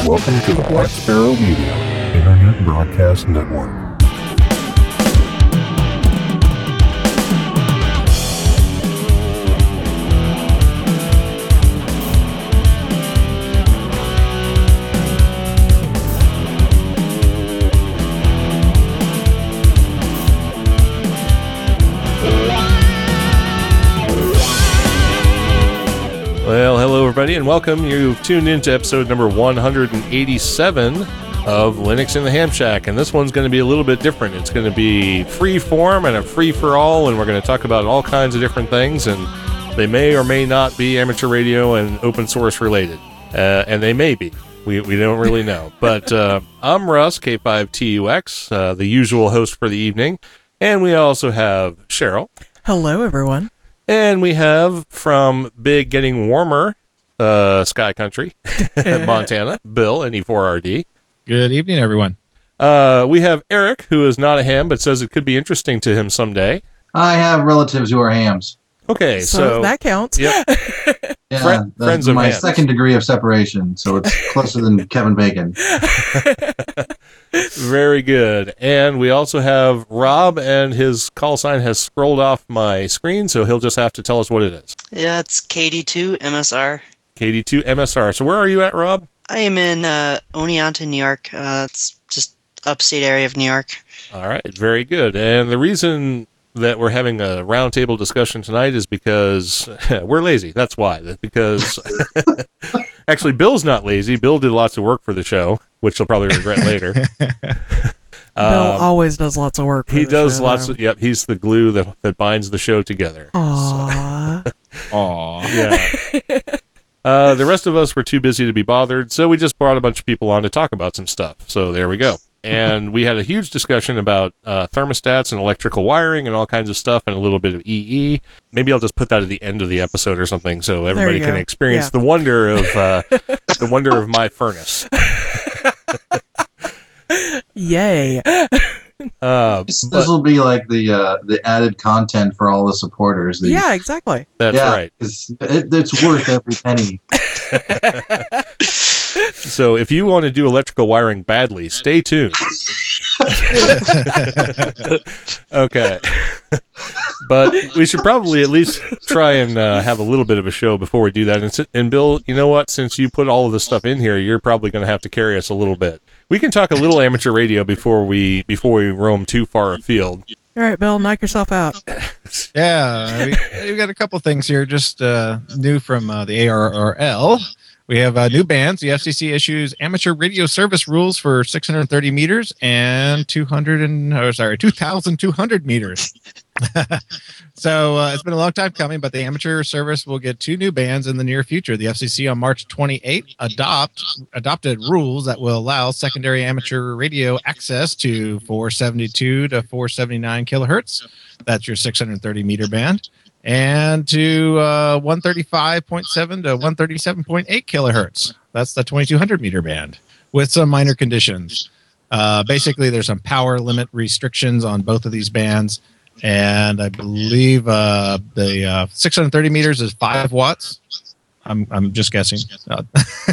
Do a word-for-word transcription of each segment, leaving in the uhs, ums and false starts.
Welcome to the Black Sparrow Media Internet Broadcast Network. Well, hello everybody, and welcome. You've tuned into episode number one hundred eighty-seven of Linux in the Ham Shack, and this one's going to be a little bit different. It's going to be free form and a free for all, and we're going to talk about all kinds of different things, and they may or may not be amateur radio and open source related, uh, and they may be. We we don't really know. But uh, I'm Russ, K five T U X, uh, the usual host for the evening, and we also have Cheryl. Hello, everyone. And we have from Big Getting Warmer, uh, Sky Country, Montana, Bill, N E four R D. Good evening, everyone. Uh, we have Eric, who is not a ham, but says it could be interesting to him someday. I have relatives who are hams. Okay, so... so that counts. Yep. Yeah, Friend, that's friends of my hams. second degree of separation, so it's closer than Kevin Bacon. Very good. And we also have Rob, and his call sign has scrolled off my screen, so he'll just have to tell us what it is. Yeah, it's K D two M S R. K D two M S R. So where are you at, Rob? I am in uh, Oneonta, New York. Uh, it's just upstate area of New York. All right, very good. And the reason that we're having a roundtable discussion tonight is because we're lazy. That's why. That's because actually, Bill's not lazy. Bill did lots of work for the show, which he'll probably regret later. Bill um, always does lots of work. For he the does show, lots though. of. Yep, he's the glue that that binds the show together. Aww. Aw. Yeah. Uh, the rest of us were too busy to be bothered, so we just brought a bunch of people on to talk about some stuff. So there we go. And we had a huge discussion about uh, thermostats and electrical wiring and all kinds of stuff and a little bit of E E. Maybe I'll just put that at the end of the episode or something so everybody you can go. experience Yeah. the wonder of uh, the wonder of my furnace. Yay. Uh, This but will be like the uh, the added content for all the supporters. The, Yeah, exactly. that's yeah, right. It's, it, it's worth every penny. So if you want to do electrical wiring badly, stay tuned. Okay. But we should probably at least try and uh, have a little bit of a show before we do that. And, si- and Bill, you know what? Since you put all of this stuff in here, you're probably going to have to carry us a little bit. We can talk a little amateur radio before we before we roam too far afield. All right, Bill, knock yourself out. Yeah, we, we've got a couple things here just uh, new from uh, the A R R L. We have uh, new bands. The F C C issues amateur radio service rules for six hundred thirty meters and two hundred and oh, sorry, two thousand two hundred meters. So uh, it's been a long time coming, but the amateur service will get two new bands in the near future. The F C C on March twenty-eighth adopt adopted rules that will allow secondary amateur radio access to four seventy-two to four seventy-nine kilohertz. That's your six hundred thirty meter band. And to uh, one thirty-five point seven to one thirty-seven point eight kilohertz. That's the twenty-two hundred meter band with some minor conditions. Uh, basically, there's some power limit restrictions on both of these bands. And I believe uh, the uh, six hundred thirty meters is five watts. I'm I'm just guessing. Uh,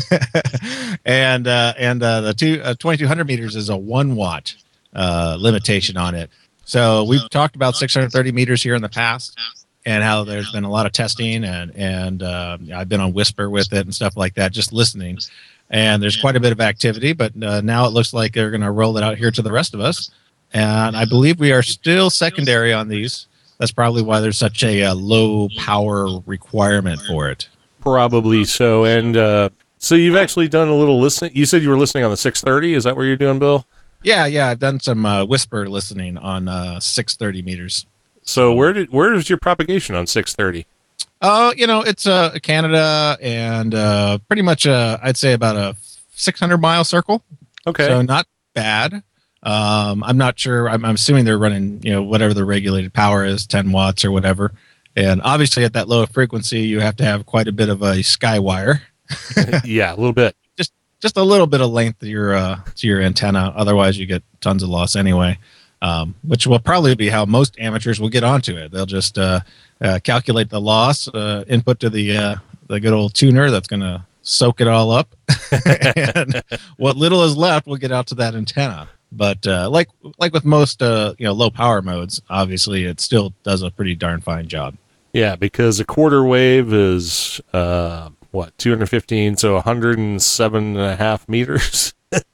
and uh, and uh, the two uh, twenty-two hundred meters is a one watt uh, limitation on it. So we've talked about six hundred thirty meters here in the past, and how there's been a lot of testing, and and uh, I've been on Whisper with it and stuff like that, just listening. And there's quite a bit of activity, but uh, now it looks like they're going to roll it out here to the rest of us. And I believe we are still secondary on these. That's probably why there's such a, uh low power requirement for it. Probably so. And uh, so you've actually done a little listening. You said you were listening on the six thirty. Is that what you're doing, Bill? Yeah, yeah, I've done some uh, Whisper listening on uh, six thirty meters. So where did where is your propagation on six thirty? Oh, uh, you know, it's uh, Canada and uh, pretty much, uh, I'd say about a six hundred mile circle. Okay. So not bad. Um, I'm not sure. I'm, I'm assuming they're running, you know, whatever the regulated power is, ten watts or whatever. And obviously at that low frequency, you have to have quite a bit of a sky wire. Yeah, a little bit. Just just a little bit of length to your, uh, to your antenna. Otherwise, you get tons of loss anyway. Um, which will probably be how most amateurs will get onto it. They'll just uh, uh, calculate the loss, uh, input to the uh, the good old tuner that's going to soak it all up, and what little is left will get out to that antenna. But uh, like like with most uh, you know low power modes, obviously it still does a pretty darn fine job. Yeah, because a quarter wave is uh, what two hundred fifteen, so one hundred seven and a half meters.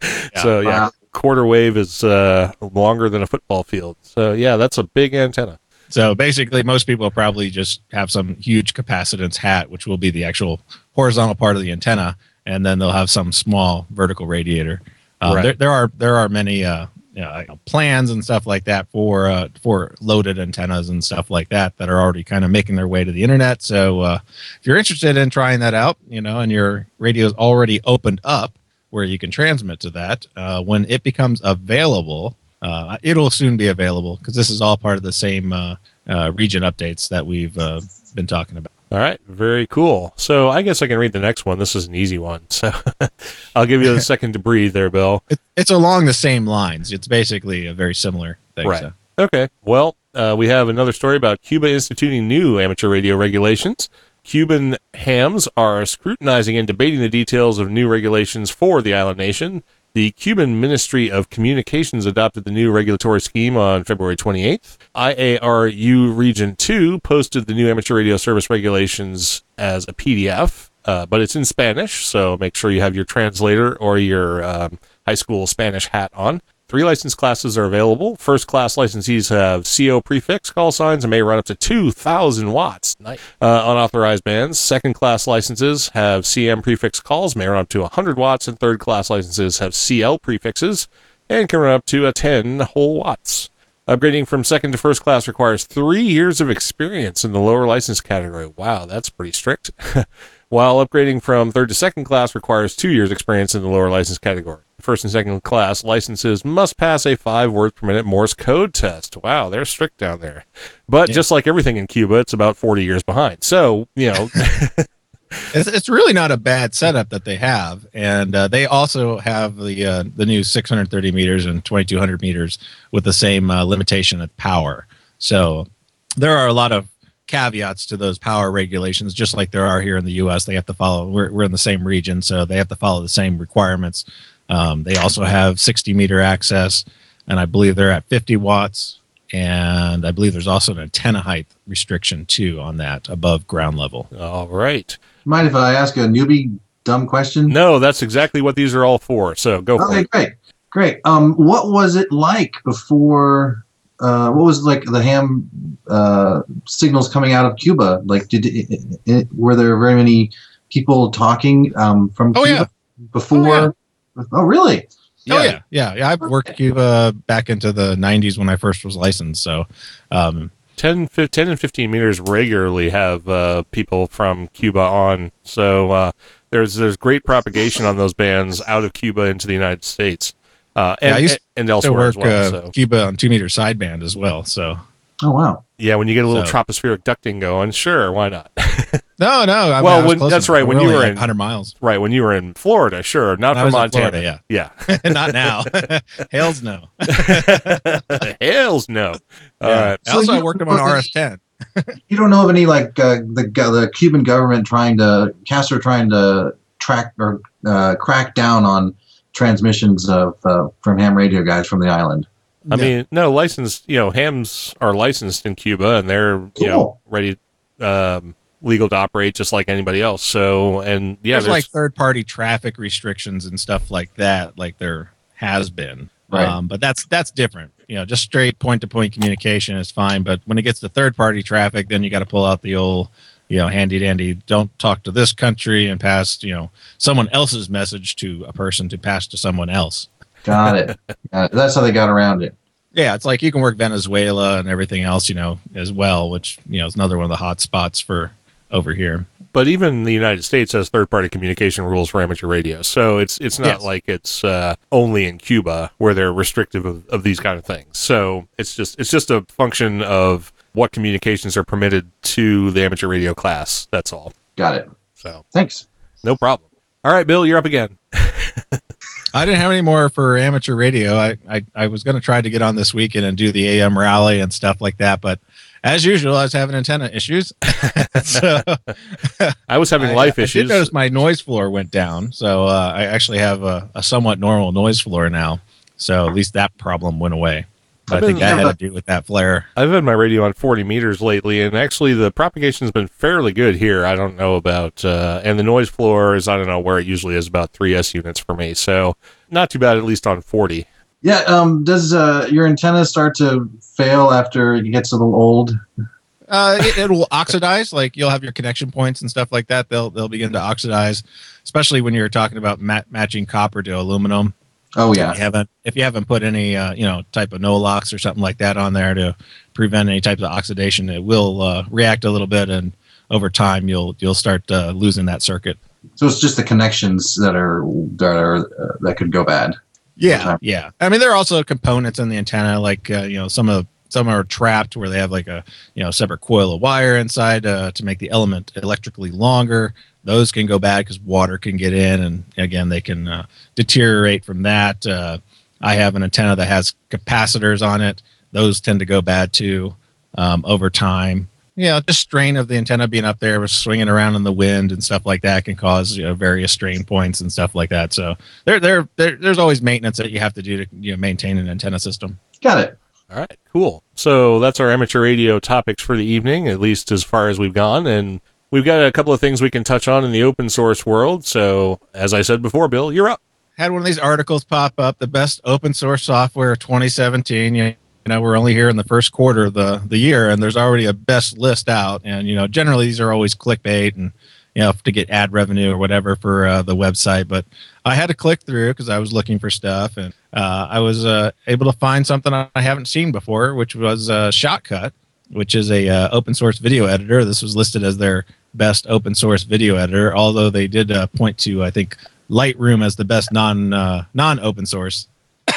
So yeah, Wow. quarter wave is uh, longer than a football field. So yeah, that's a big antenna. So basically, most people probably just have some huge capacitance hat, which will be the actual horizontal part of the antenna, and then they'll have some small vertical radiator. Um, Right. there, there are there are many uh, you know, plans and stuff like that for uh, for loaded antennas and stuff like that that are already kind of making their way to the internet. So uh, if you're interested in trying that out, you know, and your radio is already opened up where you can transmit to that, uh, when it becomes available. Uh, it'll soon be available because this is all part of the same uh, uh, region updates that we've uh, been talking about. All right, very cool. So I guess I can read the next one. This is an easy one. So I'll give you a second to breathe there, Bill. It, it's along the same lines. It's basically a very similar thing. Right. So. Okay. Well, uh, we have another story about Cuba instituting new amateur radio regulations. Cuban hams are scrutinizing and debating the details of new regulations for the island nation. The Cuban Ministry of Communications adopted the new regulatory scheme on February twenty-eighth. I A R U Region two posted the new amateur radio service regulations as a P D F, uh, but it's in Spanish, so make sure you have your translator or your um, high school Spanish hat on. Three license classes are available. First class licensees have C O prefix call signs and may run up to two thousand watts. Nice. Uh, unauthorized bands. Second class licenses have C M prefix calls, may run up to one hundred watts, and third class licenses have C L prefixes and can run up to a ten whole watts. Upgrading from second to first class requires three years of experience in the lower license category. Wow, that's pretty strict. While upgrading from third to second class requires two years experience in the lower license category. First and second class licenses must pass a five words per minute Morse code test. Wow, they're strict down there. But Yeah. just like everything in Cuba, it's about forty years behind. So, you know, It's, it's really not a bad setup that they have, and uh, they also have the uh, the new six hundred thirty meters and twenty-two hundred meters with the same uh, limitation of power. So there are a lot of caveats to those power regulations, just like there are here in the U S. They have to follow. We're we're in the same region, so they have to follow the same requirements. Um, they also have sixty meter access, and I believe they're at fifty watts. And I believe there's also an antenna height restriction too on that above ground level. all right. Mind if I ask a newbie dumb question? No, that's exactly what these are all for. So go for Okay, it. great, great. Um, what was it like before? Uh, what was like the ham uh, signals coming out of Cuba? Like, did it, it, were there very many people talking um, from Oh, Cuba yeah. before? Oh, really? Oh yeah, yeah, yeah. I've worked Cuba back into the nineties when I first was licensed. So, um, ten, fif- ten and fifteen meters regularly have uh, people from Cuba on. So uh, there's there's great propagation on those bands out of Cuba into the United States uh, and, Yeah, I used and to elsewhere work as well. uh, So. Cuba on two meter sideband as well. So, Oh, wow. Yeah, when you get a little So- tropospheric ducting going, sure, why not? no, no. I Well, I was when- close that's enough. right, when We're you only were like in- one hundred miles. Right, when you were in Florida, sure, not I from was in Montana. Florida, yeah. Not now. Hell's no. Hells no. All Yeah. right. Also, So I you- worked them on R S ten. You don't know of any like uh, the the Cuban government trying to Castro trying to track or uh, crack down on transmissions of uh, from ham radio guys from the island. I No. mean, no, licensed, you know, hams are licensed in Cuba and they're, you know, Cool. ready, um, legal to operate just like anybody else. So, and yeah, there's, there's, like third party traffic restrictions and stuff like that, like there has been. Right. Um, but that's that's different. You know, just straight point to point communication is fine. But when it gets to third party traffic, then you got to pull out the old, you know, handy dandy. Don't talk to this country and pass, you know, someone else's message to a person to pass to someone else. Got it. Uh, that's how they got around it. Yeah, it's like you can work Venezuela and everything else, you know, as well, which you know is another one of the hot spots for over here. but even the United States has third party communication rules for amateur radio. So it's, it's not Yes. like it's, uh, only in Cuba where they're restrictive of, of these kind of things. So it's just, it's just a function of what communications are permitted to the amateur radio class. That's all. Got it. So Thanks. no problem. All right, Bill, you're up again. I didn't have any more for amateur radio. I, I, I was going to try to get on this weekend and do the A M rally and stuff like that, but as usual, I was having antenna issues. so I was having I, life I issues. did notice my noise floor went down, so uh, I actually have a, a somewhat normal noise floor now. So at least that problem went away. But I think been- that had to do with that flare. I've had my radio on forty meters lately, and actually the propagation's been fairly good here. I don't know about, uh, and the noise floor is, I don't know where it usually is, about three S units for me. So not too bad, at least on forty. Yeah. Um. Does uh, your antenna start to fail after it gets a little old? Uh, it, it will oxidize. Like you'll have your connection points and stuff like that. They'll they'll begin to oxidize, especially when you're talking about mat- matching copper to aluminum. Oh If yeah. you haven't if you haven't put any uh, you know type of no locks or something like that on there to prevent any types of oxidation, it will uh, react a little bit, and over time you'll you'll start uh, losing that circuit. So it's just the connections that are that are uh, that could go bad. Yeah, yeah. I mean, there are also components in the antenna, like uh, you know, some of some are trapped where they have like a you know separate coil of wire inside uh, to make the element electrically longer. Those can go bad because water can get in, and again, they can uh, deteriorate from that. Uh, I have an antenna that has capacitors on it; those tend to go bad too um, over time. Yeah, just strain of the antenna being up there, swinging around in the wind and stuff like that can cause you know, various strain points and stuff like that. So there, there, there, there's always maintenance that you have to do to you know, maintain an antenna system. Got it. All right, cool. So that's our amateur radio topics for the evening, at least as far as we've gone. And we've got a couple of things we can touch on in the open source world. So as I said before, Bill, you're up. Had one of these articles pop up, the best open source software of twenty seventeen. You know, we're only here in the first quarter of the, the year, and there's already a best list out. And, you know, generally these are always clickbait and, you know, to get ad revenue or whatever for uh, the website. But I had to click through because I was looking for stuff, and uh, I was uh, able to find something I haven't seen before, which was uh, Shotcut, which is a uh, open source video editor. This was listed as their best open source video editor, although they did uh, point to, I think, Lightroom as the best non uh, non open source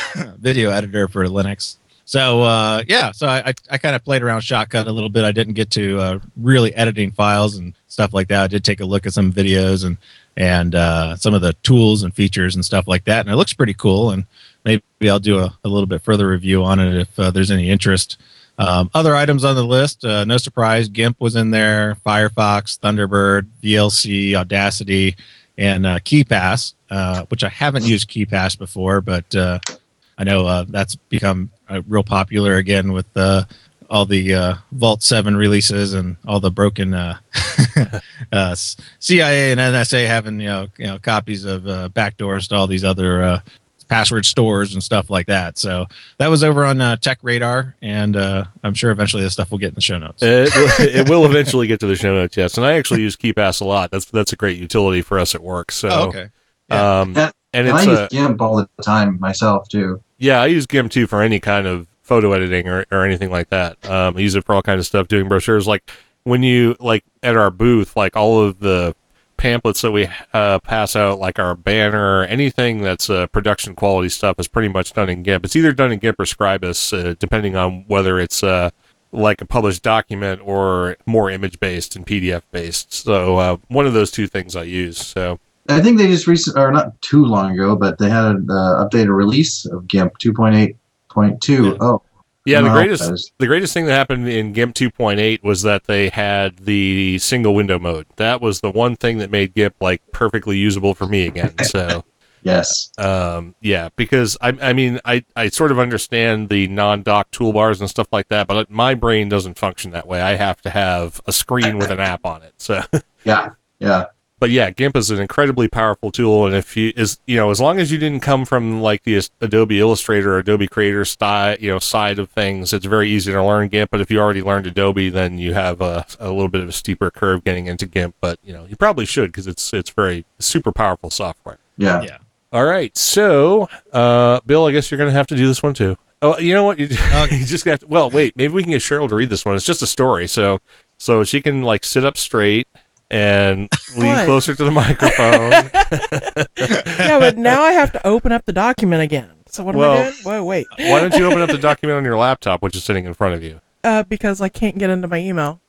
video editor for Linux. So uh, yeah, so I, I, I kind of played around Shotcut a little bit. I didn't get to uh, really editing files and stuff like that. I did take a look at some videos and and uh, some of the tools and features and stuff like that, and it looks pretty cool. And maybe I'll do a, a little bit further review on it if uh, there's any interest. Um, other items on the list, uh, no surprise, GIMP was in there, Firefox, Thunderbird, V L C, Audacity, and uh, KeyPass, uh, which I haven't used KeyPass before, but uh, I know uh, that's become uh, real popular again with uh, all the uh, Vault seven releases and all the broken uh, uh, C I A and N S A having you know, you know copies of uh, backdoors to all these other uh, password stores and stuff like that. So that was over on uh, Tech Radar, and uh, I'm sure eventually this stuff will get in the show notes. It, it will eventually get to the show notes, yes. And I actually use KeyPass a lot. That's that's a great utility for us at work. So, oh, okay. Yeah. um, Yeah. and And it's I use a, GIMP all the time myself too. yeah, I use GIMP too for any kind of photo editing or, or anything like that. Um, I use it for all kinds of stuff, doing brochures. Like when you like at our booth, like all of the pamphlets that we uh, pass out, like our banner, anything that's uh, production quality stuff is pretty much done in GIMP. It's either done in GIMP or Scribus, uh, depending on whether it's uh, like a published document or more image based and P D F based. So uh, one of those two things I use. So I think they just recently, or not too long ago, but they had an uh, updated release of GIMP two point eight point two. Yeah. Oh, yeah, the wow, greatest that is- the greatest thing that happened in GIMP two point eight was that they had the single window mode. That was the one thing that made GIMP like perfectly usable for me again. So. Yes. Um, yeah, because I, I mean, I, I sort of understand the non-dock toolbars and stuff like that, but my brain doesn't function that way. I have to have a screen with an app on it. So, Yeah. Yeah. but yeah, GIMP is an incredibly powerful tool, and if you is you know, as long as you didn't come from like the Adobe Illustrator or Adobe Creator style, you know, side of things, it's very easy to learn GIMP. But if you already learned Adobe, then you have a, a little bit of a steeper curve getting into GIMP. But you know, you probably should because it's it's very super powerful software. Yeah. Yeah. All right, so uh, Bill, I guess you're going to have to do this one too. Oh, you know what? You, you just got. To, well, wait. Maybe we can get Cheryl to read this one. It's just a story, so so she can like sit up straight and lean What? closer to the microphone. Yeah, but now I have to open up the document again. So what am Well- I doing? Wait, wait. Why don't you open up the document on your laptop, which is sitting in front of you? Uh, because I can't get into my email.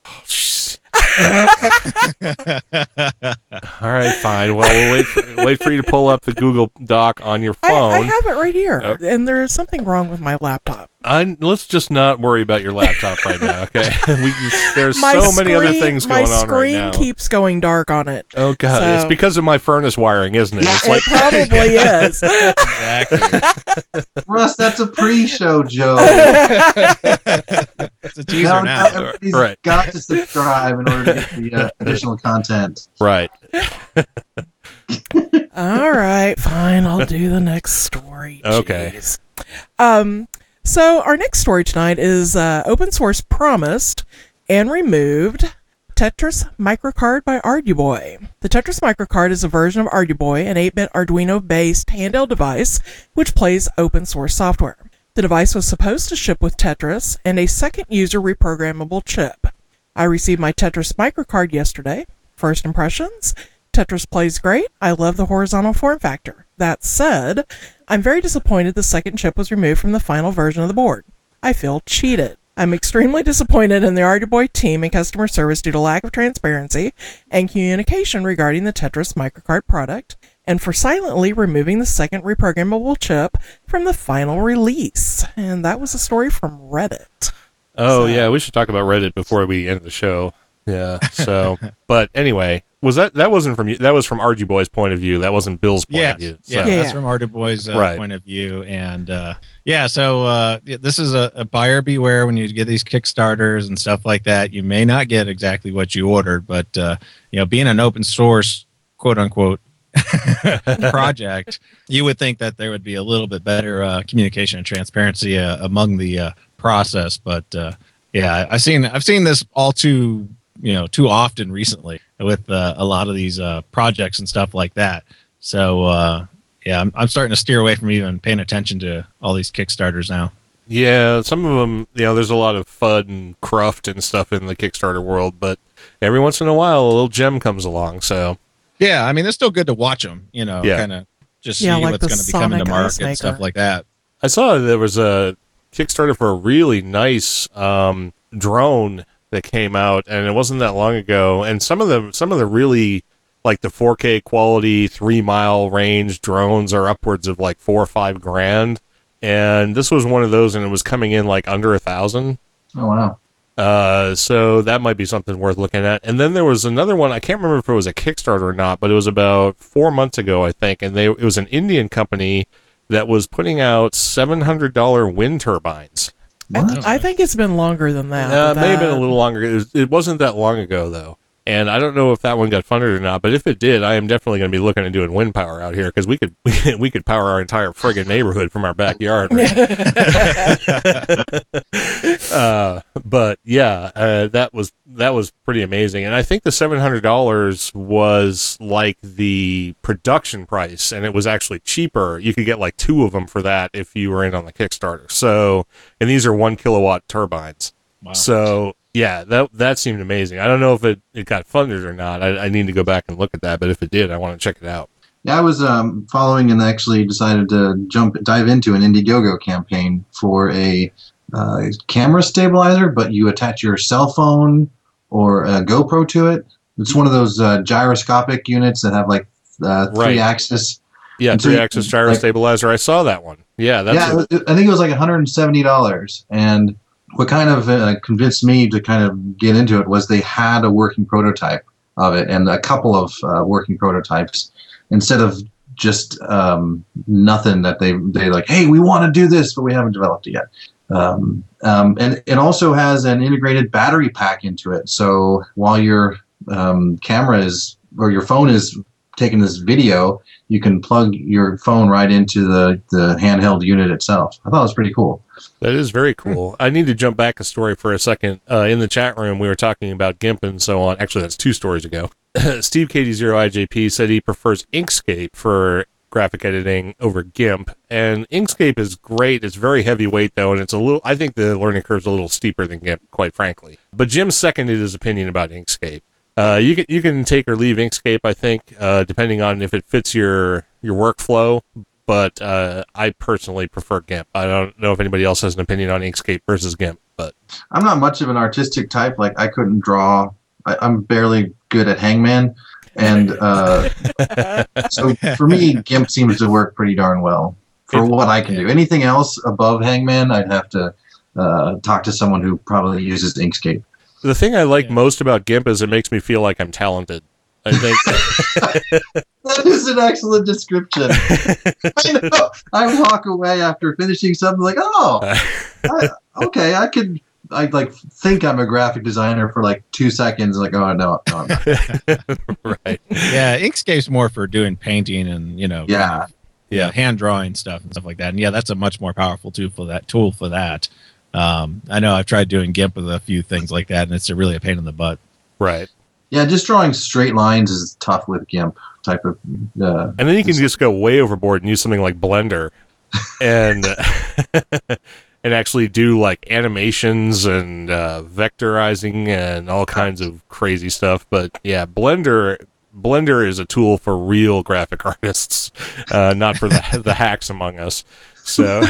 All right, fine. Well, we'll wait for, wait for you to pull up the Google Doc on your I, phone. I have it right here, Oh. and there is something wrong with my laptop. I, let's just not worry about your laptop right now, okay? we, there's My so many other screen- things going on right My screen now. keeps going dark on it. Oh god, So- it's because of my furnace wiring, isn't it? It's It like probably is. Exactly. Russ, that's a pre-show joke. It's a teaser Now, now. now everybody's Right. got to subscribe in order to get the uh, additional content. right. All right, fine. I'll do the next story. Okay. Jeez. Um. So our next story tonight is uh, open source promised and removed Tetris Microcard by Arduboy. The Tetris Microcard is a version of Arduboy, an eight-bit Arduino-based handheld device which plays open source software. The device was supposed to ship with Tetris and a second user reprogrammable chip. I received my Tetris Microcard yesterday. First impressions? Tetris plays great. I love the horizontal form factor. That said, I'm very disappointed the second chip was removed from the final version of the board. I feel cheated. I'm extremely disappointed in the Arduboy team and customer service due to lack of transparency and communication regarding the Tetris Microcard product, and for silently removing the second reprogrammable chip from the final release. And that was a story from Reddit. Oh So- yeah, we should talk about Reddit before we end the show. Yeah. So, but anyway, was that that wasn't from you? That was from Arduboy's point of view. That wasn't Bill's point Yeah, of view. So. yeah, Yeah, that's yeah. from Arduboy's uh, Right. point of view, and uh, yeah, so uh, yeah, this is a, a buyer beware when you get these Kickstarters and stuff like that. You may not get exactly what you ordered, but uh, you know, being an open source quote unquote project, you would think that there would be a little bit better uh, communication and transparency uh, among the uh, process. But uh, yeah, I've seen I've seen this all too you know too often recently with uh, a lot of these uh, projects and stuff like that. So uh, yeah, I'm, I'm starting to steer away from even paying attention to all these Kickstarters now. Yeah, some of them, you know, there's a lot of FUD and cruft and stuff in the Kickstarter world, but every once in a while, a little gem comes along. So Yeah, I mean, it's still good to watch them, you know, Yeah. kind of just Yeah, see like what's the going to be coming to Sonic Ice market and stuff Maker. like that. I saw there was a Kickstarter for a really nice um, drone that came out, and it wasn't that long ago. And some of the some of the really like the four K quality three mile range drones are upwards of like four or five grand. And this was one of those, and it was coming in like under a thousand. Oh wow! Uh, so that might be something worth looking at. And then there was another one. I can't remember if it was a Kickstarter or not, but it was about four months ago, I think. And they it was an Indian company that was putting out seven hundred dollar wind turbines. I, th- I think it's been longer than that. Uh, but may have been a that- little longer. It, was, it wasn't that long ago, though. And I don't know if that one got funded or not, but if it did, I am definitely going to be looking at doing wind power out here because we could we could power our entire friggin' neighborhood from our backyard. uh, but yeah, uh, that was that was pretty amazing, and I think the seven hundred dollars was like the production price, and it was actually cheaper. You could get like two of them for that if you were in on the Kickstarter. So, and these are one kilowatt turbines. Wow. So yeah, that that seemed amazing. I don't know if it, it got funded or not. I, I need to go back and look at that, but if it did, I want to check it out. Yeah, I was um, following and actually decided to jump dive into an Indiegogo campaign for a uh, camera stabilizer, but you attach your cell phone or a GoPro to it. It's one of those uh, gyroscopic units that have like uh, three Right. axis. Yeah, And so you- three-axis gyro like- stabilizer. I saw that one. Yeah, that's yeah, a- it was- I think it was like one hundred seventy dollars. And what kind of uh, convinced me to kind of get into it was they had a working prototype of it and a couple of uh, working prototypes instead of just um, nothing that they they like, hey, we want to do this, but we haven't developed it yet. Um, um, and it also has an integrated battery pack into it. So while your um, camera is or your phone is taking this video, you can plug your phone right into the, the handheld unit itself. I thought it was pretty cool. That is very cool. I need to jump back a story for a second. Uh, in the chat room, we were talking about GIMP and so on. Actually, that's two stories ago. Steve K D zero I J P said he prefers Inkscape for graphic editing over GIMP. And Inkscape is great. It's very heavyweight, though, and it's a little, I think the learning curve's a little steeper than GIMP, quite frankly. But Jim seconded his opinion about Inkscape. Uh, you can you can take or leave Inkscape, I think, uh, depending on if it fits your, your workflow. But uh, I personally prefer GIMP. I don't know if anybody else has an opinion on Inkscape versus GIMP, but I'm not much of an artistic type. Like I couldn't draw. I, I'm barely good at Hangman, and uh, so for me, GIMP seems to work pretty darn well for It- what I can do. Anything else above Hangman, I'd have to uh, talk to someone who probably uses Inkscape. The thing I like Yeah. most about GIMP is it makes me feel like I'm talented. I think That is an excellent description. I know. I walk away after finishing something like, oh, I, okay, I could. I like think I'm a graphic designer for like two seconds. Like, oh no, no, I'm not. right. Yeah, Inkscape's more for doing painting and you know, Yeah, yeah, hand drawing stuff and stuff like that. And yeah, that's a much more powerful tool for that. Tool for that. Um, I know I've tried doing GIMP with a few things like that, and it's a really a pain in the butt. Right. yeah. Just drawing straight lines is tough with GIMP type of. Uh, And then you can just go way overboard and use something like Blender and and actually do like animations and uh, vectorizing and all kinds of crazy stuff. But yeah, Blender Blender is a tool for real graphic artists, uh, not for the, the hacks among us. So,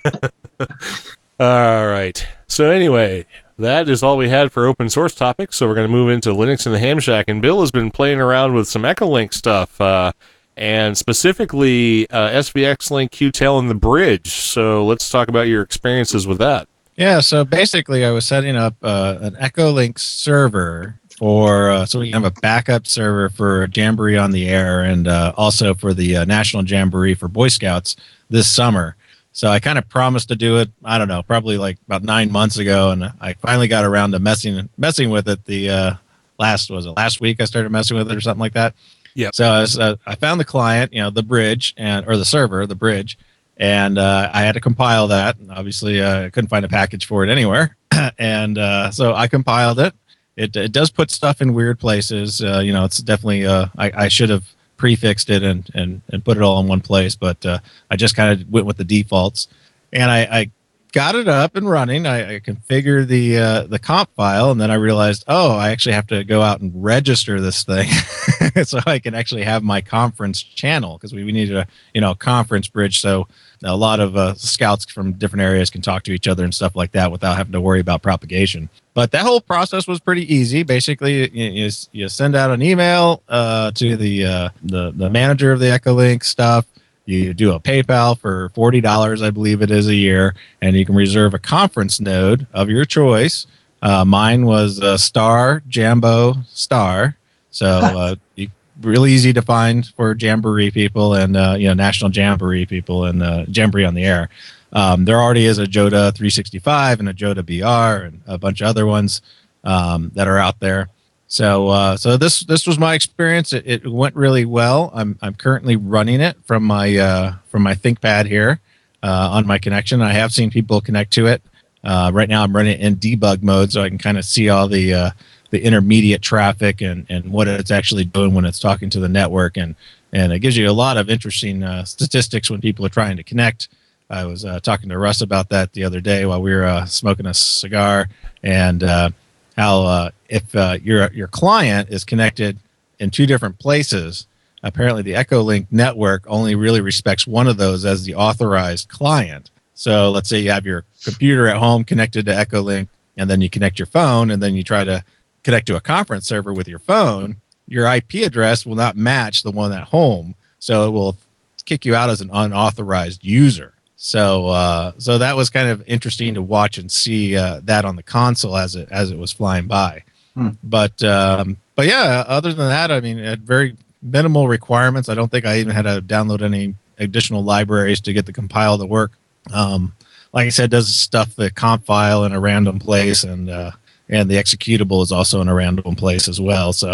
all right. So anyway, that is all we had for open source topics. So we're going to move into Linux in the Ham Shack. And Bill has been playing around with some Echolink stuff, uh, and specifically uh, S V X Link, Qtel, and the bridge. So let's talk about your experiences with that. Yeah, so basically, I was setting up uh, an Echolink server for uh, so we can have a backup server for Jamboree on the Air, and uh, also for the uh, National Jamboree for Boy Scouts this summer. So I kind of promised to do it. I don't know, probably like about nine months ago, and I finally got around to messing messing with it. The uh, last was it last week I started messing with it or something like that. Yep. So I, was, uh, I found the client, you know, the bridge and or the server, the bridge, and uh, I had to compile that. And obviously, uh, I couldn't find a package for it anywhere, and uh, so I compiled it. It it does put stuff in weird places. Uh, you know, it's definitely. Uh, I, I should have prefixed it and, and, and put it all in one place, but uh, I just kind of went with the defaults, and I, I got it up and running. I, I configured the uh, the comp file, and then I realized, oh, I actually have to go out and register this thing so I can actually have my conference channel, because we, we needed a you know conference bridge so a lot of uh, scouts from different areas can talk to each other and stuff like that without having to worry about propagation. But that whole process was pretty easy. Basically, you, you, you send out an email uh, to the, uh, the the manager of the Echolink stuff. You do a PayPal for forty dollars, I believe it is, a year, and you can reserve a conference node of your choice. Uh, mine was uh, Star, Jambo, Star. So uh, you, really easy to find for Jamboree people and uh, you know National Jamboree people and uh, Jamboree on the Air. Um, there already is a Joda three sixty-five and a Joda B R and a bunch of other ones um, that are out there. So, uh, so this this was my experience. It, it went really well. I'm I'm currently running it from my uh, from my ThinkPad here uh, on my connection. I have seen people connect to it. Uh, right now, I'm running it in debug mode, so I can kind of see all the uh, the intermediate traffic and, and what it's actually doing when it's talking to the network, and and it gives you a lot of interesting uh, statistics when people are trying to connect. I was uh, talking to Russ about that the other day while we were uh, smoking a cigar, and uh, how uh, if uh, your your client is connected in two different places, apparently the Echolink network only really respects one of those as the authorized client. So let's say you have your computer at home connected to Echolink, and then you connect your phone, and then you try to connect to a conference server with your phone. Your I P address will not match the one at home, so it will kick you out as an unauthorized user. So, uh, so that was kind of interesting to watch and see uh, that on the console as it as it was flying by. Hmm. But, um, but yeah, other than that, I mean, it had very minimal requirements. I don't think I even had to download any additional libraries to get the compile to work. Um, like I said, it does stuff the comp file in a random place, and uh, and the executable is also in a random place as well. So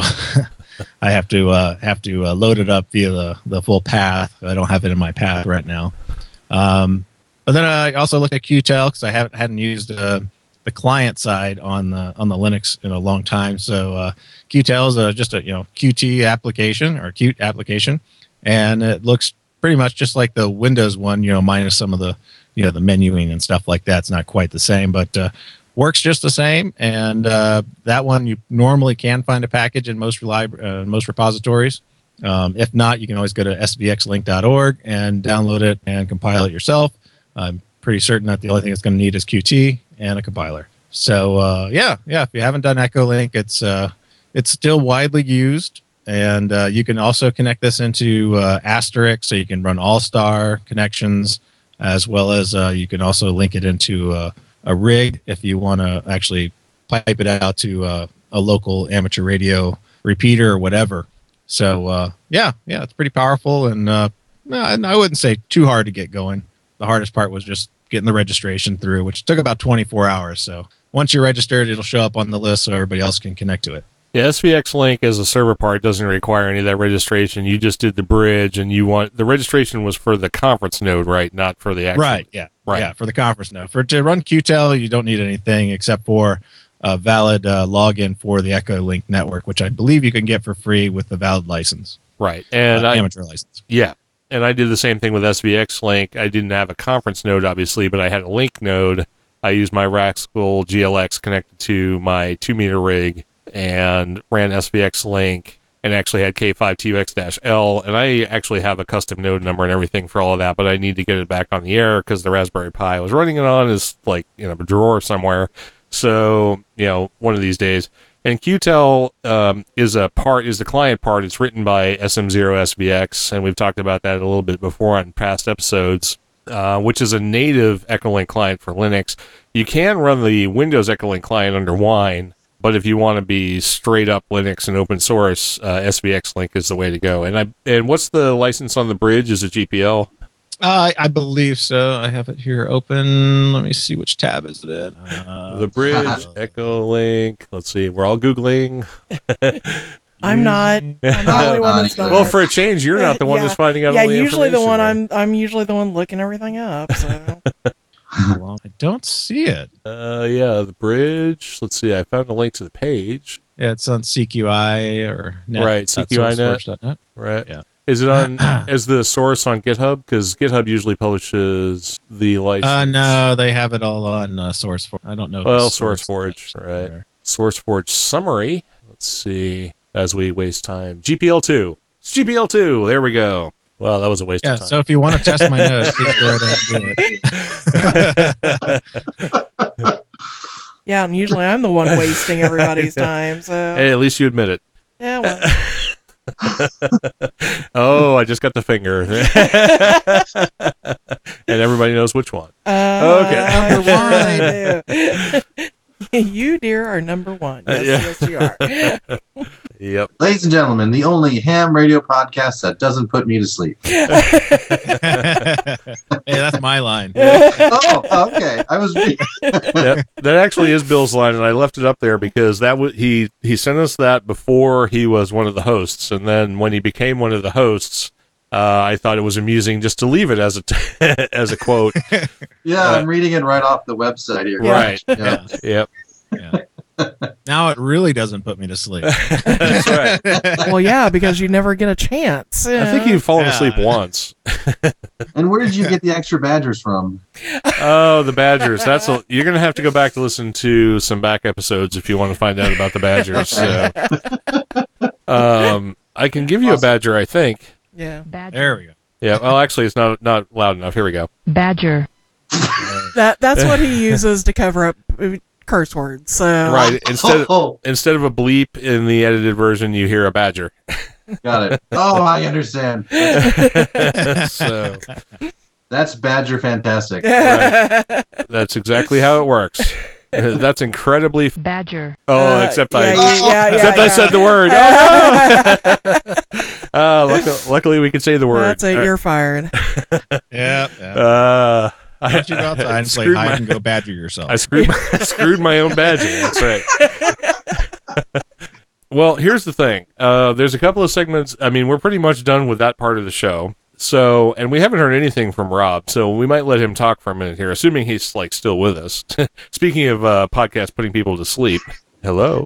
I have to uh, have to uh, load it up via the the full path. I don't have it in my path right now. Um, but then I also looked at Qtel because I haven't hadn't used uh, the client side on the on the Linux in a long time. So uh, Qtel is a, just a you know Qt application or Qt application, and it looks pretty much just like the Windows one, you know, minus some of the you know the menuing and stuff like that. It's not quite the same, but uh, works just the same. And uh, that one you normally can find a package in most relib- uh, most repositories. Um, if not, you can always go to s v x link dot org and download it and compile it yourself. I'm pretty certain that the only thing it's going to need is Qt and a compiler. So uh, yeah, yeah. If you haven't done Echolink, it's uh, it's still widely used, and uh, you can also connect this into uh, Asterisk, so you can run All Star connections. as well as uh, you can also link it into uh, a rig if you want to actually pipe it out to uh, a local amateur radio repeater or whatever. So uh, yeah, yeah, it's pretty powerful, and uh, no, I wouldn't say too hard to get going. The hardest part was just getting the registration through, which took about twenty-four hours. So once you're registered, it'll show up on the list so everybody else can connect to it. Yeah, S V X Link as a server part doesn't require any of that registration. You just did the bridge, and you want the registration was for the conference node, right? Not for the actual. Right. Yeah. Right. Yeah. For the conference node. For to run Q T E L, you don't need anything except for a valid uh, login for the Echo Link network, which I believe you can get for free with the valid license. Right. And uh, I, amateur license. Yeah. And I did the same thing with S V X Link. I didn't have a conference node, obviously, but I had a link node. I used my Rascal G L X connected to my two meter rig and ran S V X Link and actually had K five T U X L. And I actually have a custom node number and everything for all of that, but I need to get it back on the air because the Raspberry Pi I was running it on is like in a drawer somewhere. So, you know, one of these days. And Q T E L um, is a part, is the client part. It's written by S M zero S V X, and we've talked about that a little bit before on past episodes, uh, which is a native Echolink client for Linux. You can run the Windows Echolink client under Wine, but if you want to be straight up Linux and open source, uh, S V X Link is the way to go. And I and what's the license on the bridge? Is it G P L? Uh, I, I believe so. I have it here open. Let me see which tab is it in. Uh, the bridge, Echolink. Let's see. We're all Googling. I'm not. I'm the only one that's not. Well, for a change, you're not the one Yeah. that's finding out Yeah, all the usually the one information, I'm. I'm usually the one looking everything up. So. well, I don't see it. Uh, yeah, the bridge. Let's see. I found a link to the page. Yeah, it's on C Q I or net. Right, C Q I net. net. Right. Yeah. Is it on as the source on GitHub? Because GitHub usually publishes the license. Uh, no, they have it all on uh, SourceForge. I don't know. if Well, it's SourceForge, right? there. SourceForge summary. Let's see. As we waste time, G P L two. It's G P L two. There we go. Well, that was a waste Yeah. of time. So if you want to test my node, please go ahead and do it. Yeah, and usually I'm the one wasting everybody's time. So. Hey, at least you admit it. Yeah. Well. Oh, I just got the finger. And everybody knows which one. Uh, Okay. I do. You, dear, are number one. Yes, Uh, yes, you are. Yep. Ladies and gentlemen, the only ham radio podcast that doesn't put me to sleep. Hey, that's my line. Oh, okay. I was. That, that actually is Bill's line, and I left it up there because that w- he he sent us that before he was one of the hosts, and then when he became one of the hosts, uh, I thought it was amusing just to leave it as a t- as a quote. Yeah, Uh, I'm reading it right off the website here. Right. Yeah. Yep. Yeah. Now it really doesn't put me to sleep. That's right. Well, yeah, because you never get a chance. I think you've fallen Yeah. asleep once. And where did you get the extra badgers from? Oh, the Badgers. That's a, you're going to have to go back to listen to some back episodes if you want to find out about the Badgers. So, um, I can give you a Badger, I think. Yeah. Badger. There we go. Yeah. Well, actually, it's not not loud enough. Here we go. Badger. That that's what he uses to cover up uh, curse words. So Right. Instead of, Oh, instead of a bleep in the edited version, you hear a Badger. got it. Oh, I understand. So That's badger fantastic. that's exactly how it works. That's incredibly. F- Badger. oh, Uh, except yeah, I. you- yeah, yeah, Except I yeah. said the word. Oh, uh, luckily, luckily, we could say the word. That's it. You're fired. Yeah. yeah. Uh, Why don't you go outside and play screwed hide my- and go badger yourself? I screwed my, I screwed my own badging. That's right. Well, here's the thing. Uh, there's a couple of segments. I mean, we're pretty much done with that part of the show. So, and we haven't heard anything from Rob, so we might let him talk for a minute here, assuming he's like still with us. Speaking of uh, podcasts putting people to sleep, hello.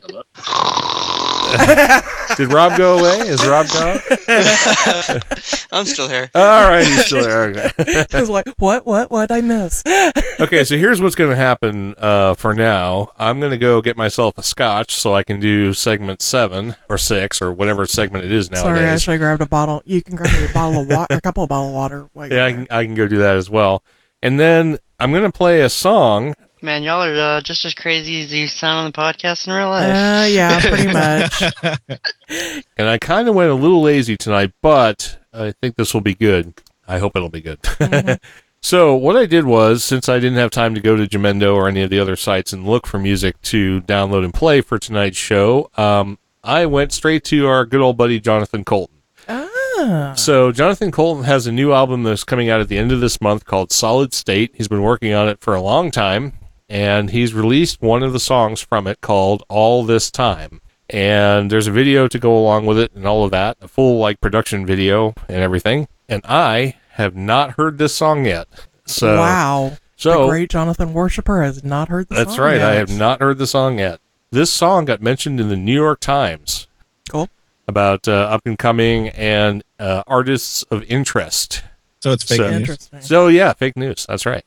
Did Rob go away? Is Rob gone? I'm still here. All right, he's still there. Okay. It's like, what, what, what I miss? Okay, so here's what's going to happen uh, for now. I'm going to go get myself a scotch so I can do segment seven or six or whatever segment it is nowadays. Sorry, I should have grabbed a bottle. You can grab me a bottle of water, a couple of bottles of water. Wait, Yeah, I can, I can go do that as well. And then I'm going to play a song. Man, y'all are uh, just as crazy as you sound on the podcast in real life. Uh, yeah, pretty much. And I kind of went a little lazy tonight, but I think this will be good. I hope it'll be good. Mhm. So what I did was, since I didn't have time to go to Jamendo or any of the other sites and look for music to download and play for tonight's show, um, I went straight to our good old buddy Jonathan Colton. Ah. So Jonathan Colton has a new album that's coming out at the end of this month called Solid State. He's been working on it for a long time, and he's released one of the songs from it called All This Time. And there's a video to go along with it and all of that, a full like production video and everything. And I have not heard this song yet. So wow. So the great Jonathan Worshipper has not heard the that's song right. yet. I have not heard the song yet. This song got mentioned in the New York Times. Cool. About uh, up and coming and uh, artists of interest. So it's fake So- news. Interesting. So yeah, fake news. That's right.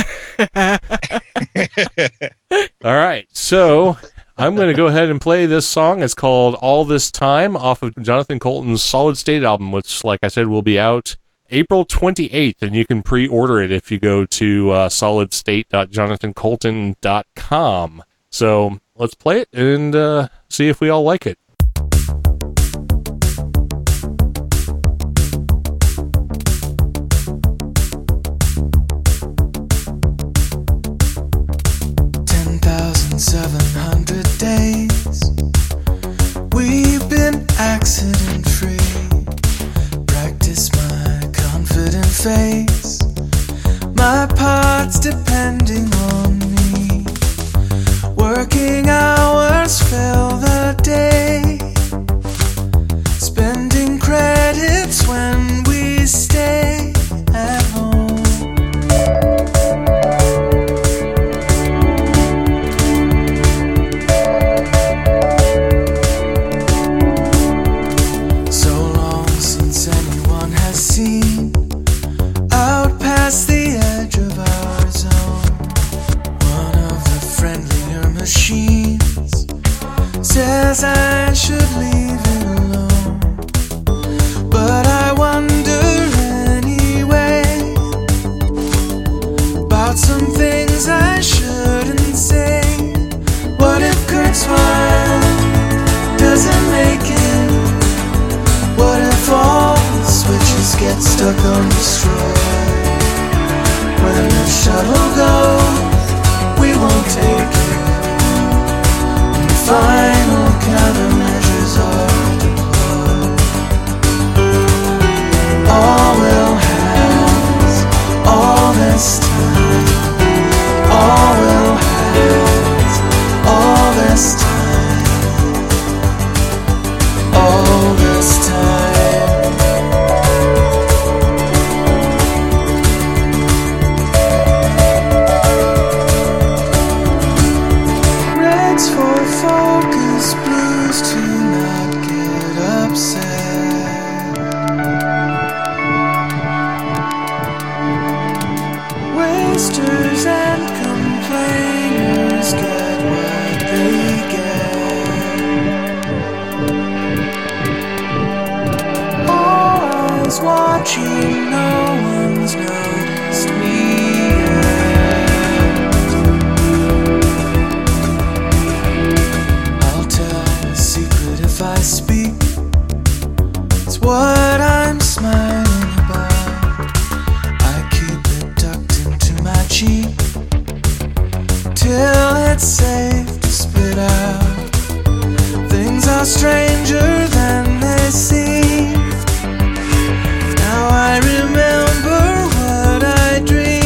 All right. So I'm going to go ahead and play this song. It's called All This Time off of Jonathan Colton's Solid State album, which, like I said, will be out April twenty-eighth, and you can pre-order it if you go to uh, solid state dot jonathan colton dot com. So let's play it and uh, see if we all like it. ten thousand seven hundred days we've been accident free. Practice my confident face. My parts depending on me. Working hours fill the day. Spending credits when we stay at home. So long since anyone has seen out past the edge of our zone. One of the friendlier machines says I should leave it alone. But I wonder anyway about some things I shouldn't say. What if Kurt Smile doesn't make it? What if all the switches get stuck on destroy? When the shuttle goes, we won't take it. When the final countermeasures are deployed, all will has all this time. All will has all this time. All this time. Reds for focus, blues to not get upset. Wasters and complainers get what they get. All eyes watching, no one's noticed me yet. I'll tell a secret if I speak. It's what I'm smiling about. I keep it tucked into my cheek till it's safe to spit out. Things are stranger than they seem. Now I remember what I dreamed.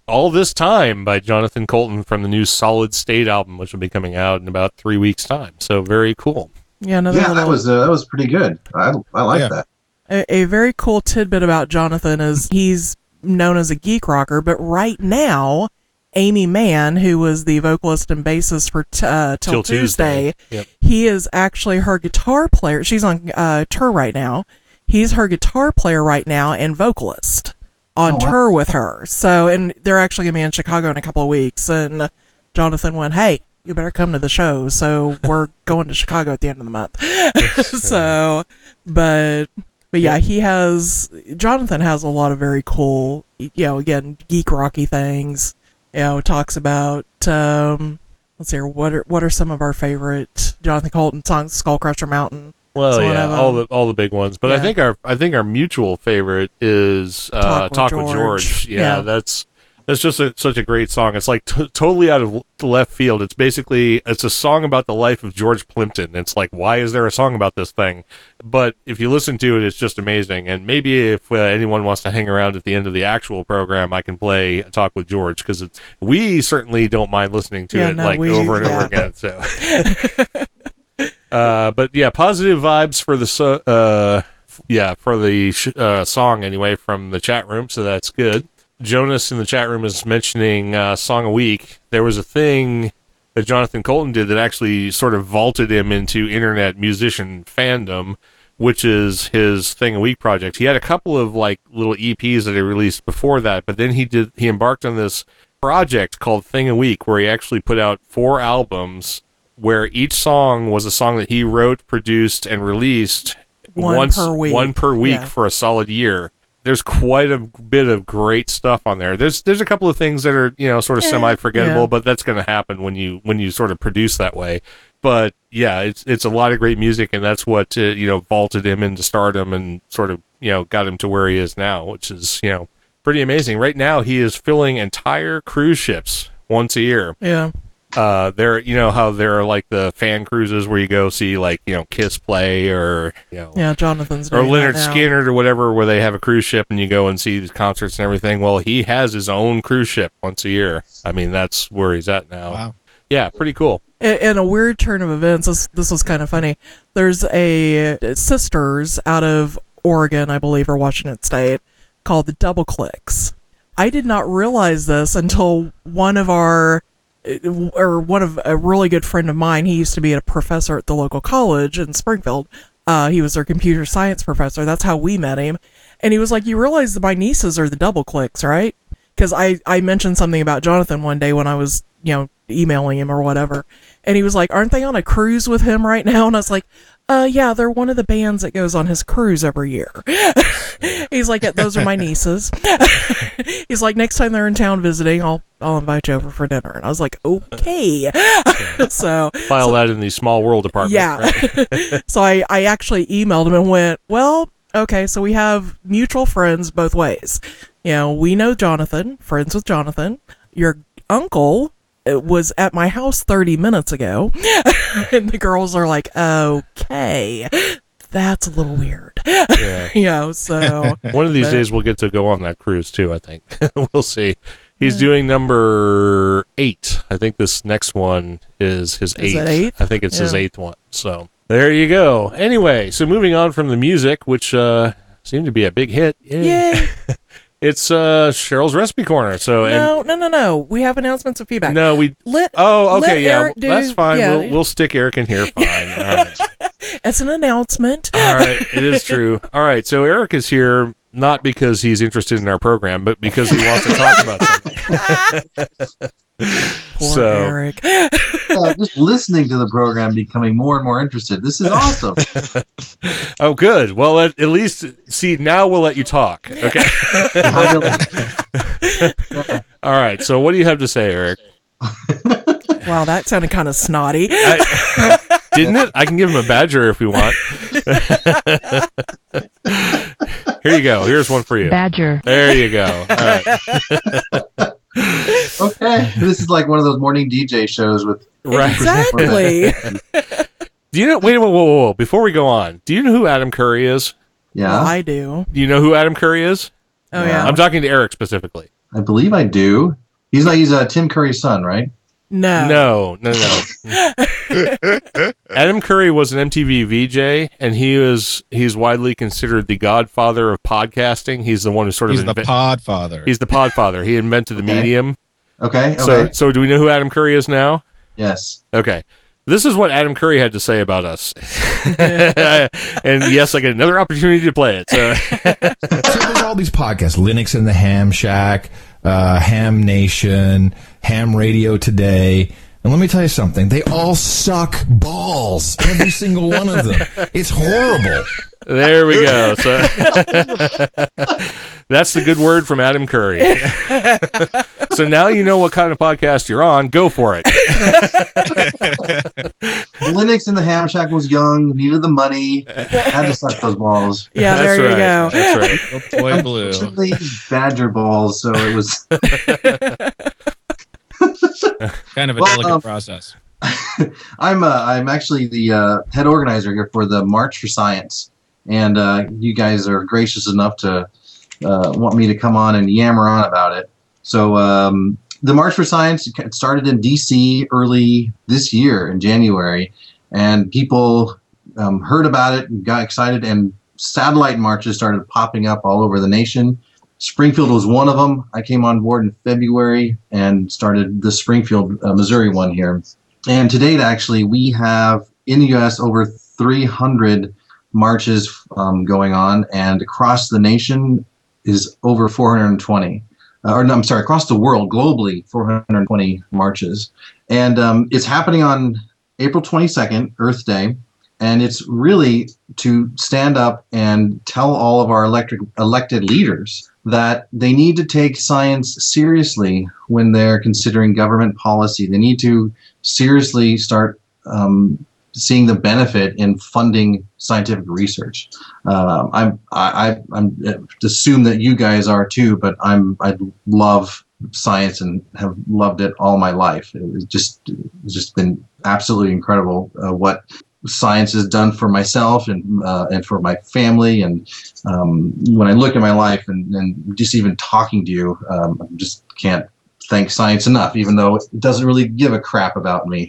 All This Time by Jonathan Coulton from the new Solid State album, which will be coming out in about three weeks' time. So very cool. Yeah, another Yeah, that little- was uh, that was pretty good. I I like Yeah. that. A, a very cool tidbit about Jonathan is he's known as a geek rocker, but right now, Amy Mann, who was the vocalist and bassist for t- uh, Till, Till Tuesday. Tuesday, Yep. he is actually her guitar player. She's on uh, tour right now. He's her guitar player right now and vocalist on Oh, wow. tour with her. So, and they're actually going to be in Chicago in a couple of weeks. And Jonathan went, "Hey, you better come to the show." So we're going to Chicago at the end of the month. so, but, but yeah, he has, Jonathan has a lot of very cool, you know, again, geek rocky things. You know, talks about, um, let's see here, what are, what are some of our favorite Jonathan Coulton songs? Skull Crusher Mountain. Well, So one yeah, of all them- the all the big ones. But I Yeah. think our I think our mutual favorite is uh, Talk Talk, with with George. George. Yeah, Yeah. that's that's just a, such a great song. It's like t- totally out of left field. It's basically it's a song about the life of George Plimpton. It's like, why is there a song about this thing? But if you listen to it, it's just amazing. And maybe if uh, anyone wants to hang around at the end of the actual program, I can play Talk with George, because it's we certainly don't mind listening to Yeah, it no, like we- over and yeah. over again. So. Uh, but yeah, positive vibes for the so- uh, f- yeah for the sh- uh, song anyway from the chat room, so that's good. Jonas in the chat room is mentioning uh, Song a Week. There was a thing that Jonathan Coulton did that actually sort of vaulted him into internet musician fandom, which is his Thing a Week project. He had a couple of like little E Ps that he released before that, but then he did he embarked on this project called Thing a Week, where he actually put out four albums where each song was a song that he wrote, produced, and released One once, per week. one per week Yeah. for a solid year. There's quite a bit of great stuff on there. There's there's a couple of things that are, you know, sort of Eh, semi forgettable, yeah. but that's going to happen when you when you sort of produce that way. But yeah, it's it's a lot of great music, and that's what uh, you know vaulted him into stardom and sort of you know got him to where he is now, which is you know pretty amazing. Right now, he is filling entire cruise ships once a year. Yeah. Uh, there, you know how there are like the fan cruises where you go see like you know Kiss play or you know Yeah, Jonathan's or doing Leonard that now. Skinner or whatever, where they have a cruise ship and you go and see these concerts and everything. Well, he has his own cruise ship once a year. I mean, that's where he's at now. Wow. Yeah, pretty cool. In in a weird turn of events, this, this was kind of funny. There's a sisters out of Oregon, I believe, or Washington State, called the Double Clicks. I did not realize this until one of our, or one of a really good friend of mine. He used to be a professor at the local college in Springfield. Uh, he was their computer science professor. That's how we met him. And he was like, "You realize that my nieces are the Double Clicks, right?" Because I, I mentioned something about Jonathan one day when I was, you know, emailing him or whatever. And he was like, "Aren't they on a cruise with him right now?" And I was like, uh, yeah, they're one of the bands that goes on his cruise every year. He's like, "Yeah, those are my nieces." He's like, "Next time they're in town visiting, I'll I'll invite you over for dinner." And I was like, "Okay." so File that in the small world department. yeah. right? so I, I actually emailed him and went, "Well, okay, so we have mutual friends both ways. You know, we know Jonathan, friends with Jonathan. Your uncle uh, was at my house thirty minutes ago." And the girls are like, "Okay, that's a little weird." Yeah. You know, so One of these But- days we'll get to go on that cruise too, I think. We'll see. He's doing number eight. I think this next one is his Is eighth. it eighth? I think it's his Yeah. eighth one. So there you go. Anyway, so moving on from the music, which uh, seemed to be a big hit. yay. It's uh, Cheryl's Recipe Corner. So No, no, no, no. We have announcements of feedback. and no, we. Let Oh, okay, let yeah, Eric do- that's fine. yeah. We'll we'll stick Eric in here. Fine. All right. It's an announcement. All right, it is true. All right, so Eric is here not because he's interested in our program, but because he wants to talk about something. Poor so- Eric. Uh, just listening to the program, becoming more and more interested. This is awesome. Oh, good. Well, at, at least see now we'll let you talk. Okay. All right. So, what do you have to say, Eric? Wow, that sounded kind of snotty. I, didn't it? I can give him a badger if we want. Here you go. Here's one for you. Badger. There you go. All right. Okay, this is like one of those morning D J shows with. Right. Exactly. Do you know? Wait a minute. Whoa, whoa, whoa. Before we go on, do you know who Adam Curry is? Yeah, Well, I do. Do you know who Adam Curry is? Oh, Yeah. yeah. I'm talking to Eric specifically. I believe I do. He's like he's uh, Tim Curry's son, right? No. No, no, no. Adam Curry was an M T V V J, and he was he's widely considered the godfather of podcasting. He's the one who sort He's of the inve- podfather. He's the podfather. He invented the Okay. medium. Okay. Okay. So, so do we know who Adam Curry is now? yes. Okay. This is what Adam Curry had to say about us. And yes, I get another opportunity to play it. So. So there's all these podcasts, Linux in the Ham Shack, uh, Ham Nation, Ham Radio Today. And let me tell you something. They all suck balls. Every single one of them. It's horrible. There we go. So that's the good word from Adam Curry. So now you know what kind of podcast you're on. Go for it. Linux in the Ham Shack was young, needed the money, had to suck those balls. Yeah, That's there you right. go. That's right. Oh, boy blue. Unfortunately, Badger balls, so it was. Kind of a Well, delicate um, process. I'm uh, I'm actually the uh, head organizer here for the March for Science, and uh, you guys are gracious enough to uh, want me to come on and yammer on about it. So um, the March for Science started in D C early this year in January, and people um, heard about it and got excited, and satellite marches started popping up all over the nation. Springfield was one of them. I came on board in February and started the Springfield, uh, Missouri one here. And to date, actually, we have in the U S over three hundred marches um, going on, and across the nation is over four hundred twenty. Uh, or no, I'm sorry, across the world, globally, four hundred twenty marches. And um, it's happening on April twenty-second, Earth Day. And it's really to stand up and tell all of our electric, elected leaders that they need to take science seriously when they're considering government policy. They need to seriously start um, seeing the benefit in funding scientific research. Um, I'm, I, I, I'm I assume that you guys are too, but I'm, I love science and have loved it all my life. It was just, it's just been absolutely incredible uh, what science has done for myself and uh, and for my family. And um, when I look at my life and, and just even talking to you, um, I just can't thank science enough, even though it doesn't really give a crap about me.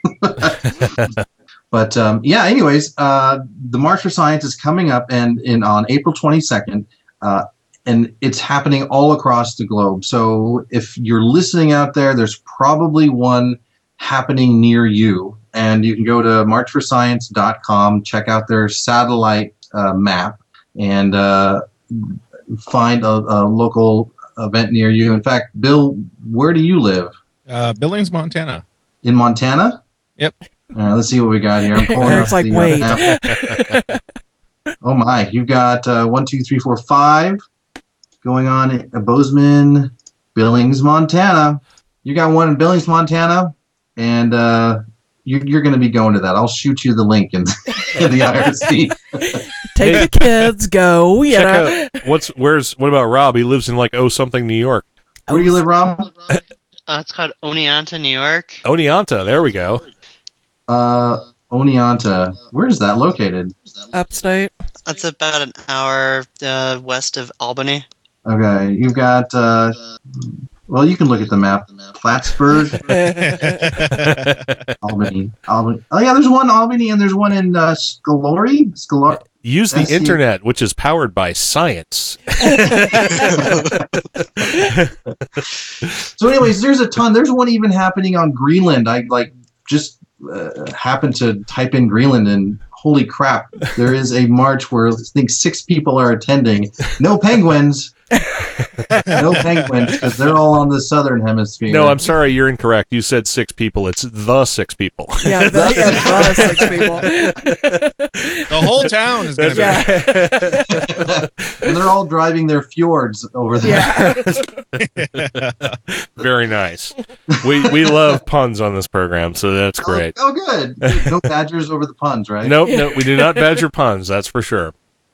But um, yeah, anyways, uh, the March for Science is coming up and in on April twenty-second, uh, and it's happening all across the globe. So if you're listening out there, there's probably one happening near you. And you can go to march for science dot com, check out their satellite uh, map, and uh, find a, a local event near you. In fact, Bill, where do you live? Uh, Billings, Montana. In Montana? Yep. Uh, let's see what we got here. I'm pulling Eric's up like, the, uh, wait. map. Oh my! You've got uh, one, two, three, four, five going on in Bozeman, Billings, Montana. You got one in Billings, Montana, and uh, you, you're going to be going to that. I'll shoot you the link in, in the I R C. Take Hey. the kids, go. You Check know. out what's where's what about Rob? He lives in like oh something New York. Where do you live, Rob? Uh, it's called Oneonta, New York. Oneonta, there we go. Uh, Oneonta. Where is that located? Upstate. That's about an hour uh, west of Albany. Okay, you've got. Uh, well, you can look at the map. Plattsburgh, Albany, Albany. Oh yeah, there's one Albany, and there's one in uh, Scalori. Scalori. Use the I see. internet, which is powered by science. So, anyways, there's a ton. There's one even happening on Greenland. I like just uh, happened to type in Greenland, and holy crap, there is a march where I think six people are attending. No penguins. No penguins, because they're all on the southern hemisphere. No, I'm sorry, you're incorrect. You said six people. It's the six people. Yeah, the, yeah, the six people. The whole town is going to be. Yeah. And they're all driving their fjords over there. Yeah. Very nice. We we love puns on this program, so that's great. Oh, oh, good. No badgers over the puns, right? Nope, nope, we do not badger puns, that's for sure.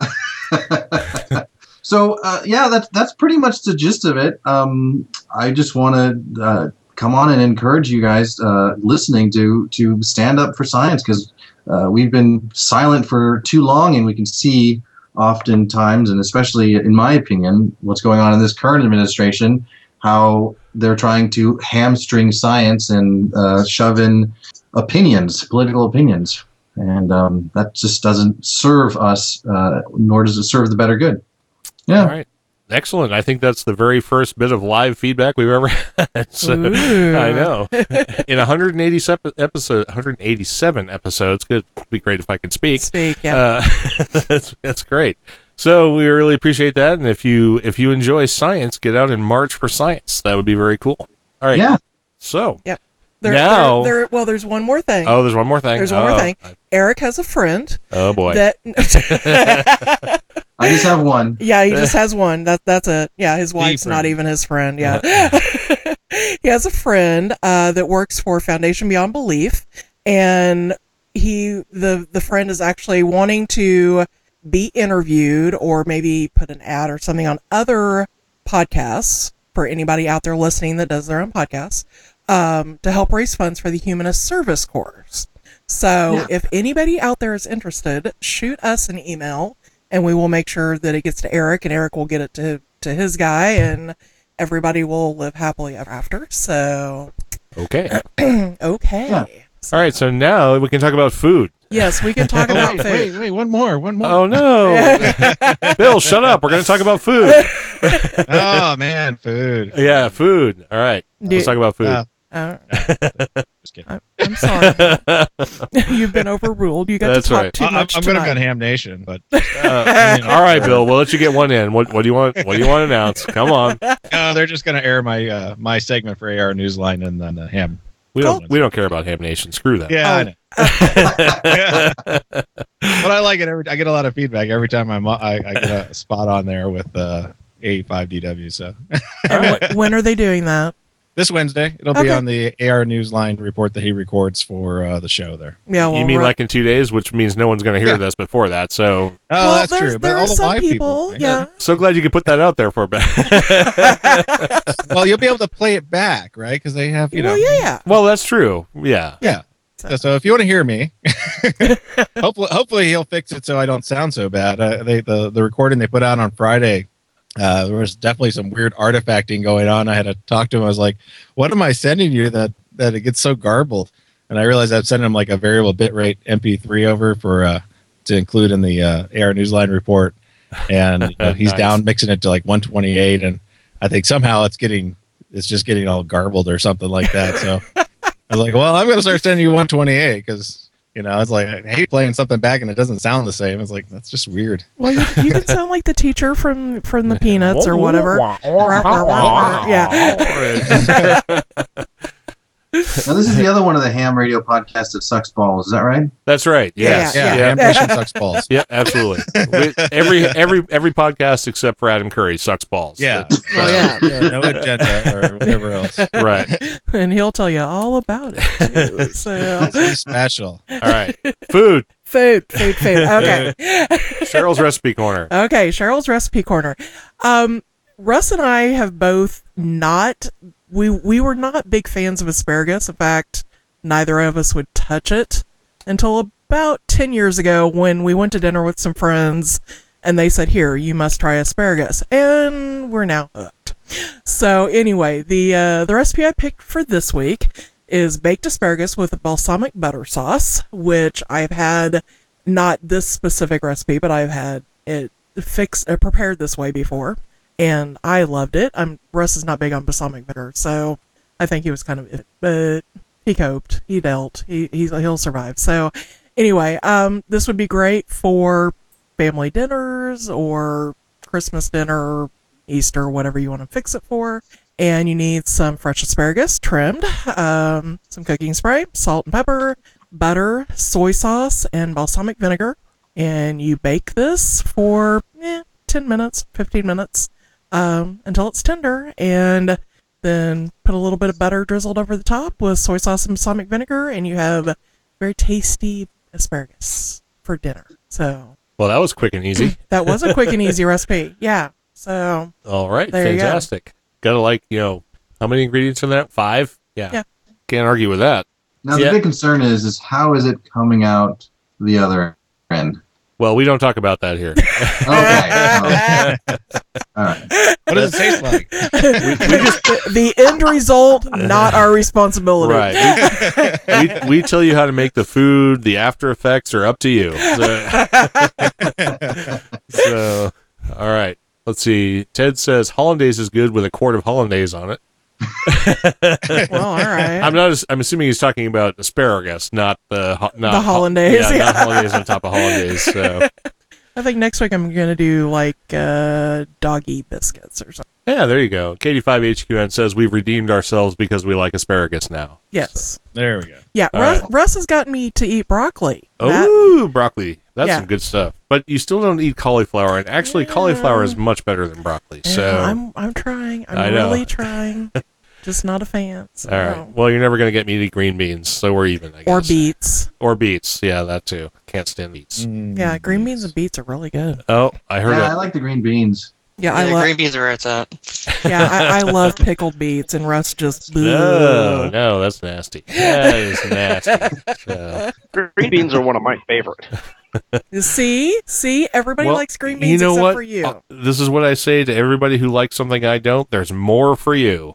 So uh, yeah, that's that's pretty much the gist of it. Um, I just want to uh, come on and encourage you guys uh, listening to to stand up for science, because uh, we've been silent for too long, and we can see oftentimes, and especially in my opinion, what's going on in this current administration, how they're trying to hamstring science and uh, shove in opinions, political opinions. And um, that just doesn't serve us, uh, nor does it serve the better good. Yeah. All right. Excellent. I think that's the very first bit of live feedback we've ever had. So, Ooh. I know. In one hundred eighty-seven episode, one hundred eighty-seven episodes, it'd be great if I could speak. Speak, yeah. Uh, that's that's great. So we really appreciate that. And if you if you enjoy science, get out and march for science. That would be very cool. All right. Yeah. So Yep. There, now, there, there, well, there's one more thing. oh, there's one more thing. There's one oh, more thing. Eric has a friend Oh boy. that. I just have one. Yeah, he just has one. That that's it. Yeah, his wife's not friend. even his friend. Yeah, he has a friend uh, that works for Foundation Beyond Belief, and he the the friend is actually wanting to be interviewed or maybe put an ad or something on other podcasts for anybody out there listening that does their own podcasts um, to help raise funds for the Humanist Service Corps. So Yeah. if anybody out there is interested, shoot us an email and we will make sure that it gets to Eric and Eric will get it to, to his guy and everybody will live happily ever after. So, Okay. okay. Yeah. All right. So now we can talk about food. Yes, we can talk Oh, about wait, food. wait, wait, one more, one more. Oh no, Bill, shut up. We're going to talk about food. Oh, man, food. Yeah, food. All right. Dude. Let's talk about food. Uh, Uh, Just kidding. I, I'm sorry. You've been overruled. You got That's to talk right. too I, I'm, much I'm going to tonight. go Ham Nation, but Uh, all right, Bill. We'll let you get one in. What, what do you want? What do you want to announce? Come on. uh, they're just going to air my uh, my segment for A R Newsline and then uh, Ham. We don't. We don't care about Ham Nation. Screw that. Yeah, Oh. I know. But I like it. Every I get a lot of feedback every time I'm I, I get a spot on there with uh, eighty-five D W. So And wh- when are they doing that? this Wednesday it'll be Okay. on the A R Newsline report that he records for uh, the show there. Yeah, well, You mean we're- like in two days, which means no one's going to hear Yeah. this before that. So, Oh, well, that's there's- true. But there all are the some live people. people, Yeah. so glad you could put that out there for a bit. Well, you'll be able to play it back, right? Because they have, you know. Well, yeah, yeah. Well, that's true. Yeah. Yeah. So, so if you want to hear me, hopefully, hopefully he'll fix it so I don't sound so bad. Uh, they the the recording they put out on Friday, uh, there was definitely some weird artifacting going on. I had to talk to him. I was like, "What am I sending you that that it gets so garbled?" And I realized I'd sent him like a variable bitrate M P three over for uh, to include in the uh, A R Newsline report, and you know, he's Nice. down mixing it to like one twenty-eight, and I think somehow it's getting it's just getting all garbled or something like that. So. I was like, well, I'm going to start sending you one twenty-eight because, you know, it's like, I hate playing something back and it doesn't sound the same. It's like, that's just weird. Well, you, you can sound like the teacher from from the Peanuts or whatever. Yeah. Now, this is the other one of the ham radio podcasts that sucks balls. Is that right? That's right. Yes. Yeah, Yeah, Ham Nation sucks balls. Yeah, absolutely. We, every every every podcast except for Adam Curry sucks balls. Yeah. Oh, yeah. No agenda or whatever else. Right. And he'll tell you all about it. Too. So, It's special. All right. Food. food, food, food. Okay. Cheryl's recipe corner. Okay, Cheryl's recipe corner. Um, Russ and I have both not we we were not big fans of asparagus. In fact, neither of us would touch it until about ten years ago when we went to dinner with some friends and they said, "Here, you must try asparagus." And we're now hooked. So anyway, the uh, the recipe I picked for this week is baked asparagus with a balsamic butter sauce, which I've had, not this specific recipe, but I've had it fixed, uh, prepared this way before, and I loved it. I'm Russ is not big on balsamic butter, so I think he was kind of, but he coped, he dealt, he he's, he'll survive. So anyway, um, this would be great for family dinners or Christmas dinner, Easter, whatever you want to fix it for. And you need some fresh asparagus trimmed, um, some cooking spray, salt and pepper, butter, soy sauce, and balsamic vinegar. And you bake this for eh, ten minutes, fifteen minutes, um, until it's tender. And then put a little bit of butter drizzled over the top with soy sauce and balsamic vinegar, and you have very tasty asparagus for dinner. So Well, that was quick and easy. that was a quick and easy recipe. Yeah. So All right. There you go. Fantastic. Gotta like, you know, how many ingredients in that? Five? Yeah. Yeah. Can't argue with that. Now, Yeah. the big concern is, is how is it coming out the other end? Well, we don't talk about that here. Okay. Oh. All right. What does it taste like? we, we just The end result, not our responsibility. right. We, we, we tell you how to make the food. The after effects are up to you. So, so all right. Let's see. Ted says hollandaise is good with a quart of hollandaise on it. Well, all right. I'm not. I'm assuming he's talking about asparagus, not the ho- not The hollandaise, Yeah, yeah. not hollandaise on top of hollandaise. So I think next week I'm gonna do like uh, doggy biscuits or something. yeah, there you go. Katie five H Q N says we've redeemed ourselves because we like asparagus now. Yes. There we go. Yeah. All Russ, right. Russ has gotten me to eat broccoli. That- Oh, broccoli. That's Yeah. some good stuff. But you still don't eat cauliflower, and actually, cauliflower is much better than broccoli. yeah, So I'm I'm trying. I'm I know. really trying. Just not a fan. So. all right. Well, you're never going to get me to eat green beans, so we're even. I guess. Or beets. Or beets. Yeah, that too. Can't stand beets. Yeah, green beans and beets are really good. Oh, I heard Yeah, I it. like the green beans. Yeah, Yeah, I love. green beans are where it's at. Yeah, I, I love pickled beets, and Russ just. No, Ugh. no, that's nasty. That is nasty. So, Green beans are one of my favorite. See, see, everybody well, likes green beans you know except what? for you. Uh, This is what I say to everybody who likes something I don't. There's more for you.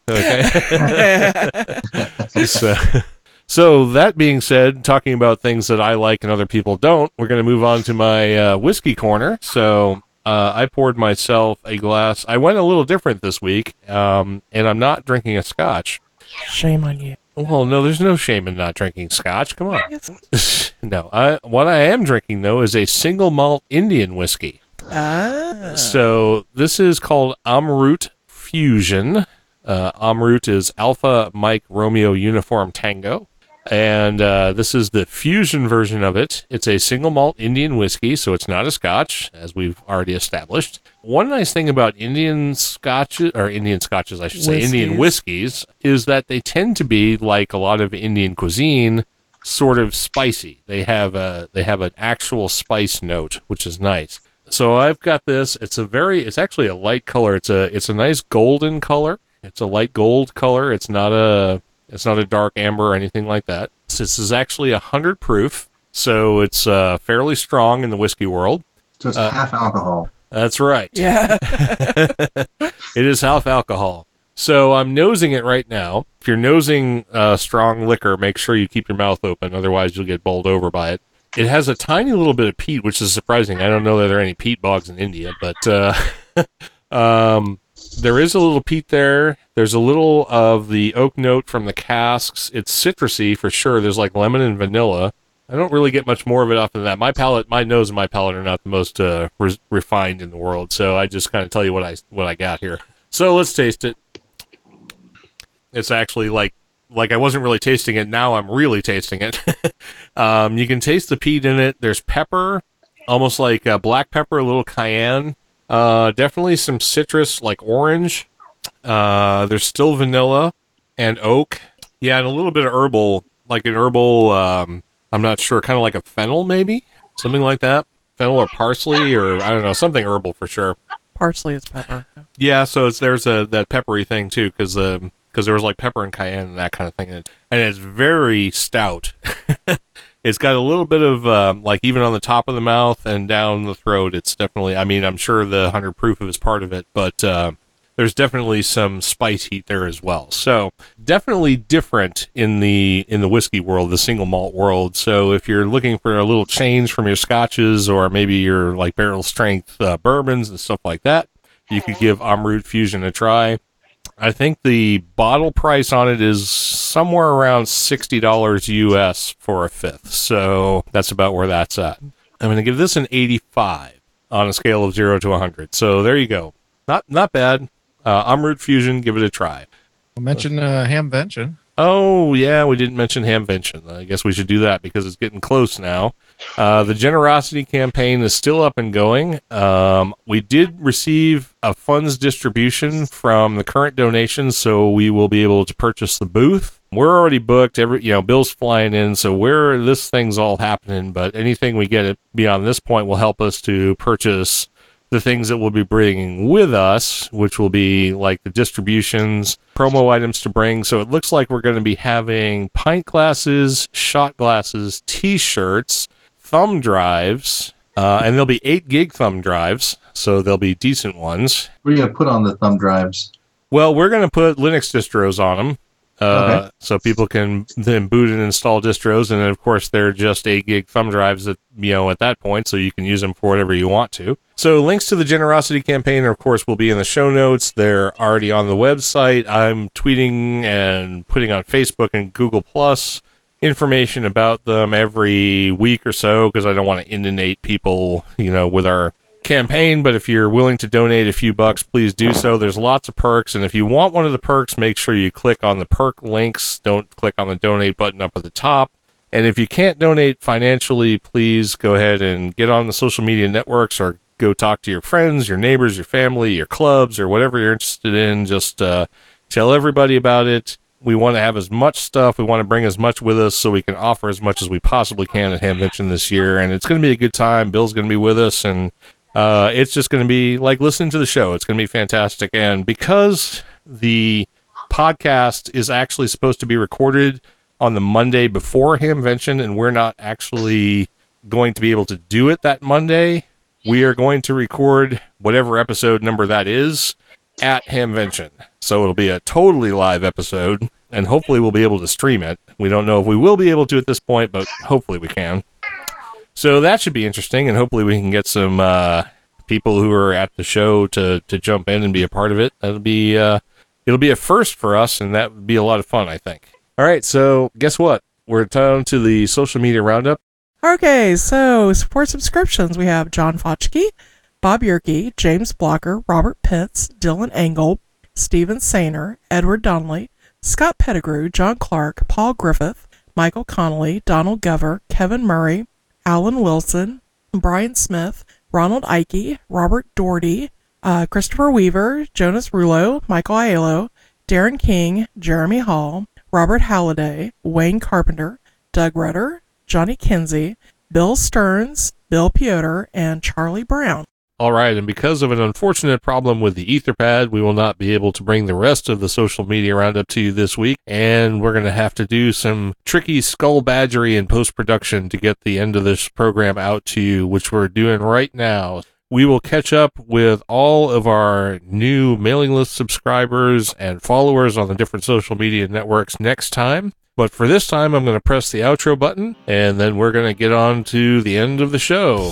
Okay. so, so that being said, talking about things that I like and other people don't, we're going to move on to my uh, whiskey corner. So uh, I poured myself a glass. I went a little different this week, um, and I'm not drinking a scotch. Shame on you. Well, no, there's no shame in not drinking scotch. Come on. Yes. No, I, what I am drinking, though, is a single malt Indian whiskey. Ah. So this is called Amrut Fusion. Uh, Amrut is Alpha Mike Romeo Uniform Tango. And uh, this is the fusion version of it. It's a single malt Indian whiskey, so it's not a scotch, as we've already established. One nice thing about Indian scotches, or Indian scotches, I should say, Indian whiskeys, is that they tend to be, like a lot of Indian cuisine, sort of spicy. They have a they have an actual spice note, which is nice. So I've got this. It's a very it's actually a light color. It's a it's a nice golden color. It's a light gold color. It's not a it's not a dark amber or anything like that. This is actually a hundred proof, so it's uh, fairly strong in the whiskey world. So it's Uh, half alcohol. That's right. Yeah. It is half alcohol. So I'm nosing it right now. If you're nosing uh, strong liquor, make sure you keep your mouth open, otherwise you'll get bowled over by it. It has a tiny little bit of peat, which is surprising. I don't know that there are any peat bogs in India, but uh, um, there is a little peat there. There's a little of the oak note from the casks. It's citrusy for sure. There's like lemon and vanilla. I don't really get much more of it off than that. My palate, my nose and my palate are not the most uh, re- refined in the world, so I just kind of tell you what I what I got here. So let's taste it. It's actually like like I wasn't really tasting it. Now I'm really tasting it. um, you can taste the peat in it. There's pepper, almost like uh, black pepper, a little cayenne. Uh, definitely some citrus, like orange. Uh, there's still vanilla and oak. Yeah, and a little bit of herbal, like an herbal. Um, I'm not sure, kind of like a fennel, maybe something like that. Fennel or parsley, or I don't know, something herbal for sure. Parsley is pepper. Yeah, so it's there's a that peppery thing too, because um, because there was like pepper and cayenne and that kind of thing, and, and it's very stout. It's got a little bit of um, like even on the top of the mouth and down the throat. It's definitely. I mean, I'm sure the hundred proof is part of it, but uh, there's definitely some spice heat there as well. So definitely different in the in the whiskey world, the single malt world. So if you're looking for a little change from your scotches or maybe your like barrel strength uh, bourbons and stuff like that, you could give Amrut Fusion a try. I think the bottle price on it is somewhere around sixty dollars U S for a fifth. So that's about where that's at. I'm going to give this an eighty-five on a scale of zero to one hundred. So there you go. Not not bad. Uh, Amrut Fusion, give it a try. We'll mention uh, Hamvention. Oh, yeah, we didn't mention Hamvention. I guess we should do that because it's getting close now. Uh, the Generosity campaign is still up and going. Um, we did receive a funds distribution from the current donations, so we will be able to purchase the booth. We're already booked. Every you know, Bill's flying in, so we're this thing's all happening. But anything we get beyond this point will help us to purchase the things that we'll be bringing with us, which will be like the distributions, promo items to bring. So it looks like we're going to be having pint glasses, shot glasses, t-shirts, thumb drives, Uh, and there'll be eight gig thumb drives, so they'll be decent ones. What are you going to put on the thumb drives? Well, we're going to put Linux distros on them, uh, Okay. so people can then boot and install distros. And then, of course, they're just eight gig thumb drives that, you know, at that point, so you can use them for whatever you want to. So links to the generosity campaign, of course, will be in the show notes. They're already on the website. I'm tweeting and putting on Facebook and Google Plus information about them every week or so, because I don't want to inundate people, you know, with our campaign. But if you're willing to donate a few bucks, please do so. There's lots of perks, and if you want one of the perks, make sure you click on the perk links. Don't click on the donate button up at the top. And if you can't donate financially, please go ahead and get on the social media networks or go talk to your friends, your neighbors, your family, your clubs, or whatever you're interested in. Just uh, tell everybody about it. We want to have as much stuff. We want to bring as much with us so we can offer as much as we possibly can at Hamvention this year. And it's going to be a good time. Bill's going to be with us, and uh, it's just going to be like listening to the show. It's going to be fantastic. And because the podcast is actually supposed to be recorded on the Monday before Hamvention, and we're not actually going to be able to do it that Monday, we are going to record whatever episode number that is at Hamvention. So it'll be a totally live episode, and hopefully we'll be able to stream it. We don't know if we will be able to at this point, but hopefully we can. So that should be interesting, and hopefully we can get some uh, people who are at the show to, to jump in and be a part of it. That'll be uh, it'll be a first for us, and that would be a lot of fun, I think. All right, so guess what? We're down to the social media roundup. Okay, so for subscriptions, we have John Fochke, Bob Yerke, James Blocker, Robert Pitts, Dylan Engel, Stephen Sainer, Edward Donnelly, Scott Pettigrew, John Clark, Paul Griffith, Michael Connolly, Donald Gover, Kevin Murray, Alan Wilson, Brian Smith, Ronald Ike, Robert Doherty, uh, Christopher Weaver, Jonas Rulo, Michael Aiello, Darren King, Jeremy Hall, Robert Halliday, Wayne Carpenter, Doug Rutter, Johnny Kinsey, Bill Stearns, Bill Piotr, and Charlie Brown. All right, and because of an unfortunate problem with the Etherpad, we will not be able to bring the rest of the social media roundup to you this week, and we're going to have to do some tricky skull badgery in post-production to get the end of this program out to you, which we're doing right now. We will catch up with all of our new mailing list subscribers and followers on the different social media networks next time. But for this time, I'm going to press the outro button, and then we're going to get on to the end of the show.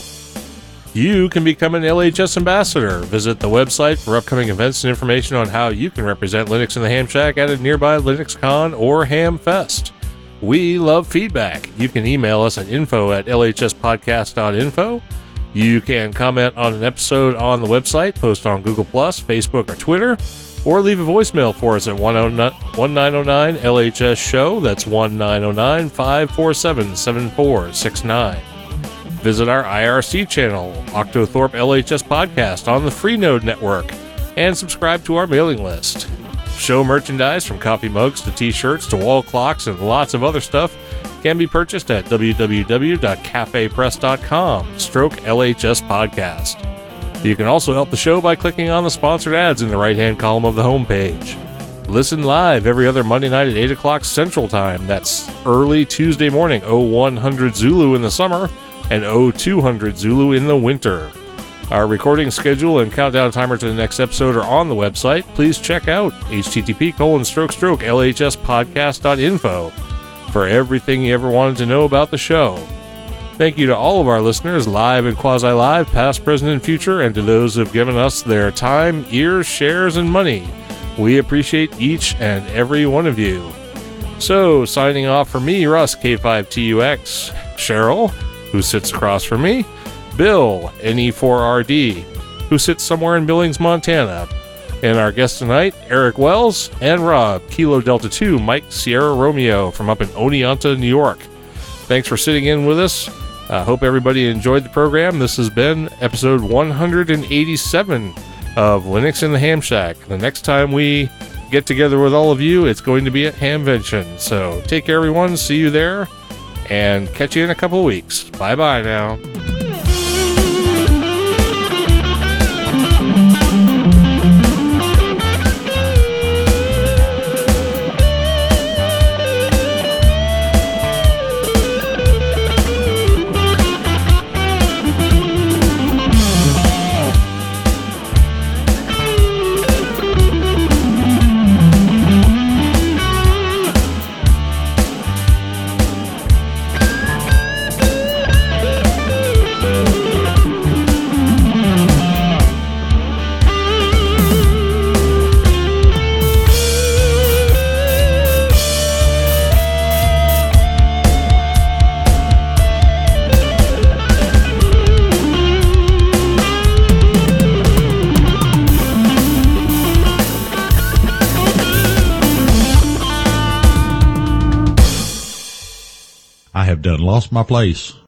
You can become an L H S ambassador. Visit the website for upcoming events and information on how you can represent Linux in the Ham Shack at a nearby LinuxCon or HamFest. We love feedback. You can email us at info at l h s podcast dot info. You can comment on an episode on the website, post on Google Plus, Facebook, or Twitter, or leave a voicemail for us at one nine zero nine L H S show. That's one nine zero nine, five four seven, seven four six nine. Visit our I R C channel, Octothorpe L H S Podcast, on the Freenode Network, and subscribe to our mailing list. Show merchandise from coffee mugs to t-shirts to wall clocks and lots of other stuff can be purchased at w w w dot cafe press dot com, stroke L H S Podcast. You can also help the show by clicking on the sponsored ads in the right-hand column of the homepage. Listen live every other Monday night at eight o'clock Central Time. That's early Tuesday morning, oh one hundred Zulu in the summer, and oh two hundred Zulu in the winter. Our recording schedule and countdown timer to the next episode are on the website. Please check out http colon stroke stroke lhspodcast dot info for everything you ever wanted to know about the show. Thank you to all of our listeners, live and quasi-live, past, present, and future, and to those who have given us their time, ears, shares, and money. We appreciate each and every one of you. So, signing off for me, Russ, K five T U X, Cheryl, who sits across from me, Bill, N E four R D, who sits somewhere in Billings, Montana, and our guests tonight, Eric Wells and Rob, Kilo Delta two, Mike Sierra Romeo from up in Oneonta, New York. Thanks for sitting in with us. I uh, hope everybody enjoyed the program. This has been episode one hundred eighty-seven of Linux in the Ham Shack. The next time we get together with all of you, it's going to be at Hamvention. So take care, everyone. See you there, and catch you in a couple of weeks. Bye-bye now. I have done lost my place.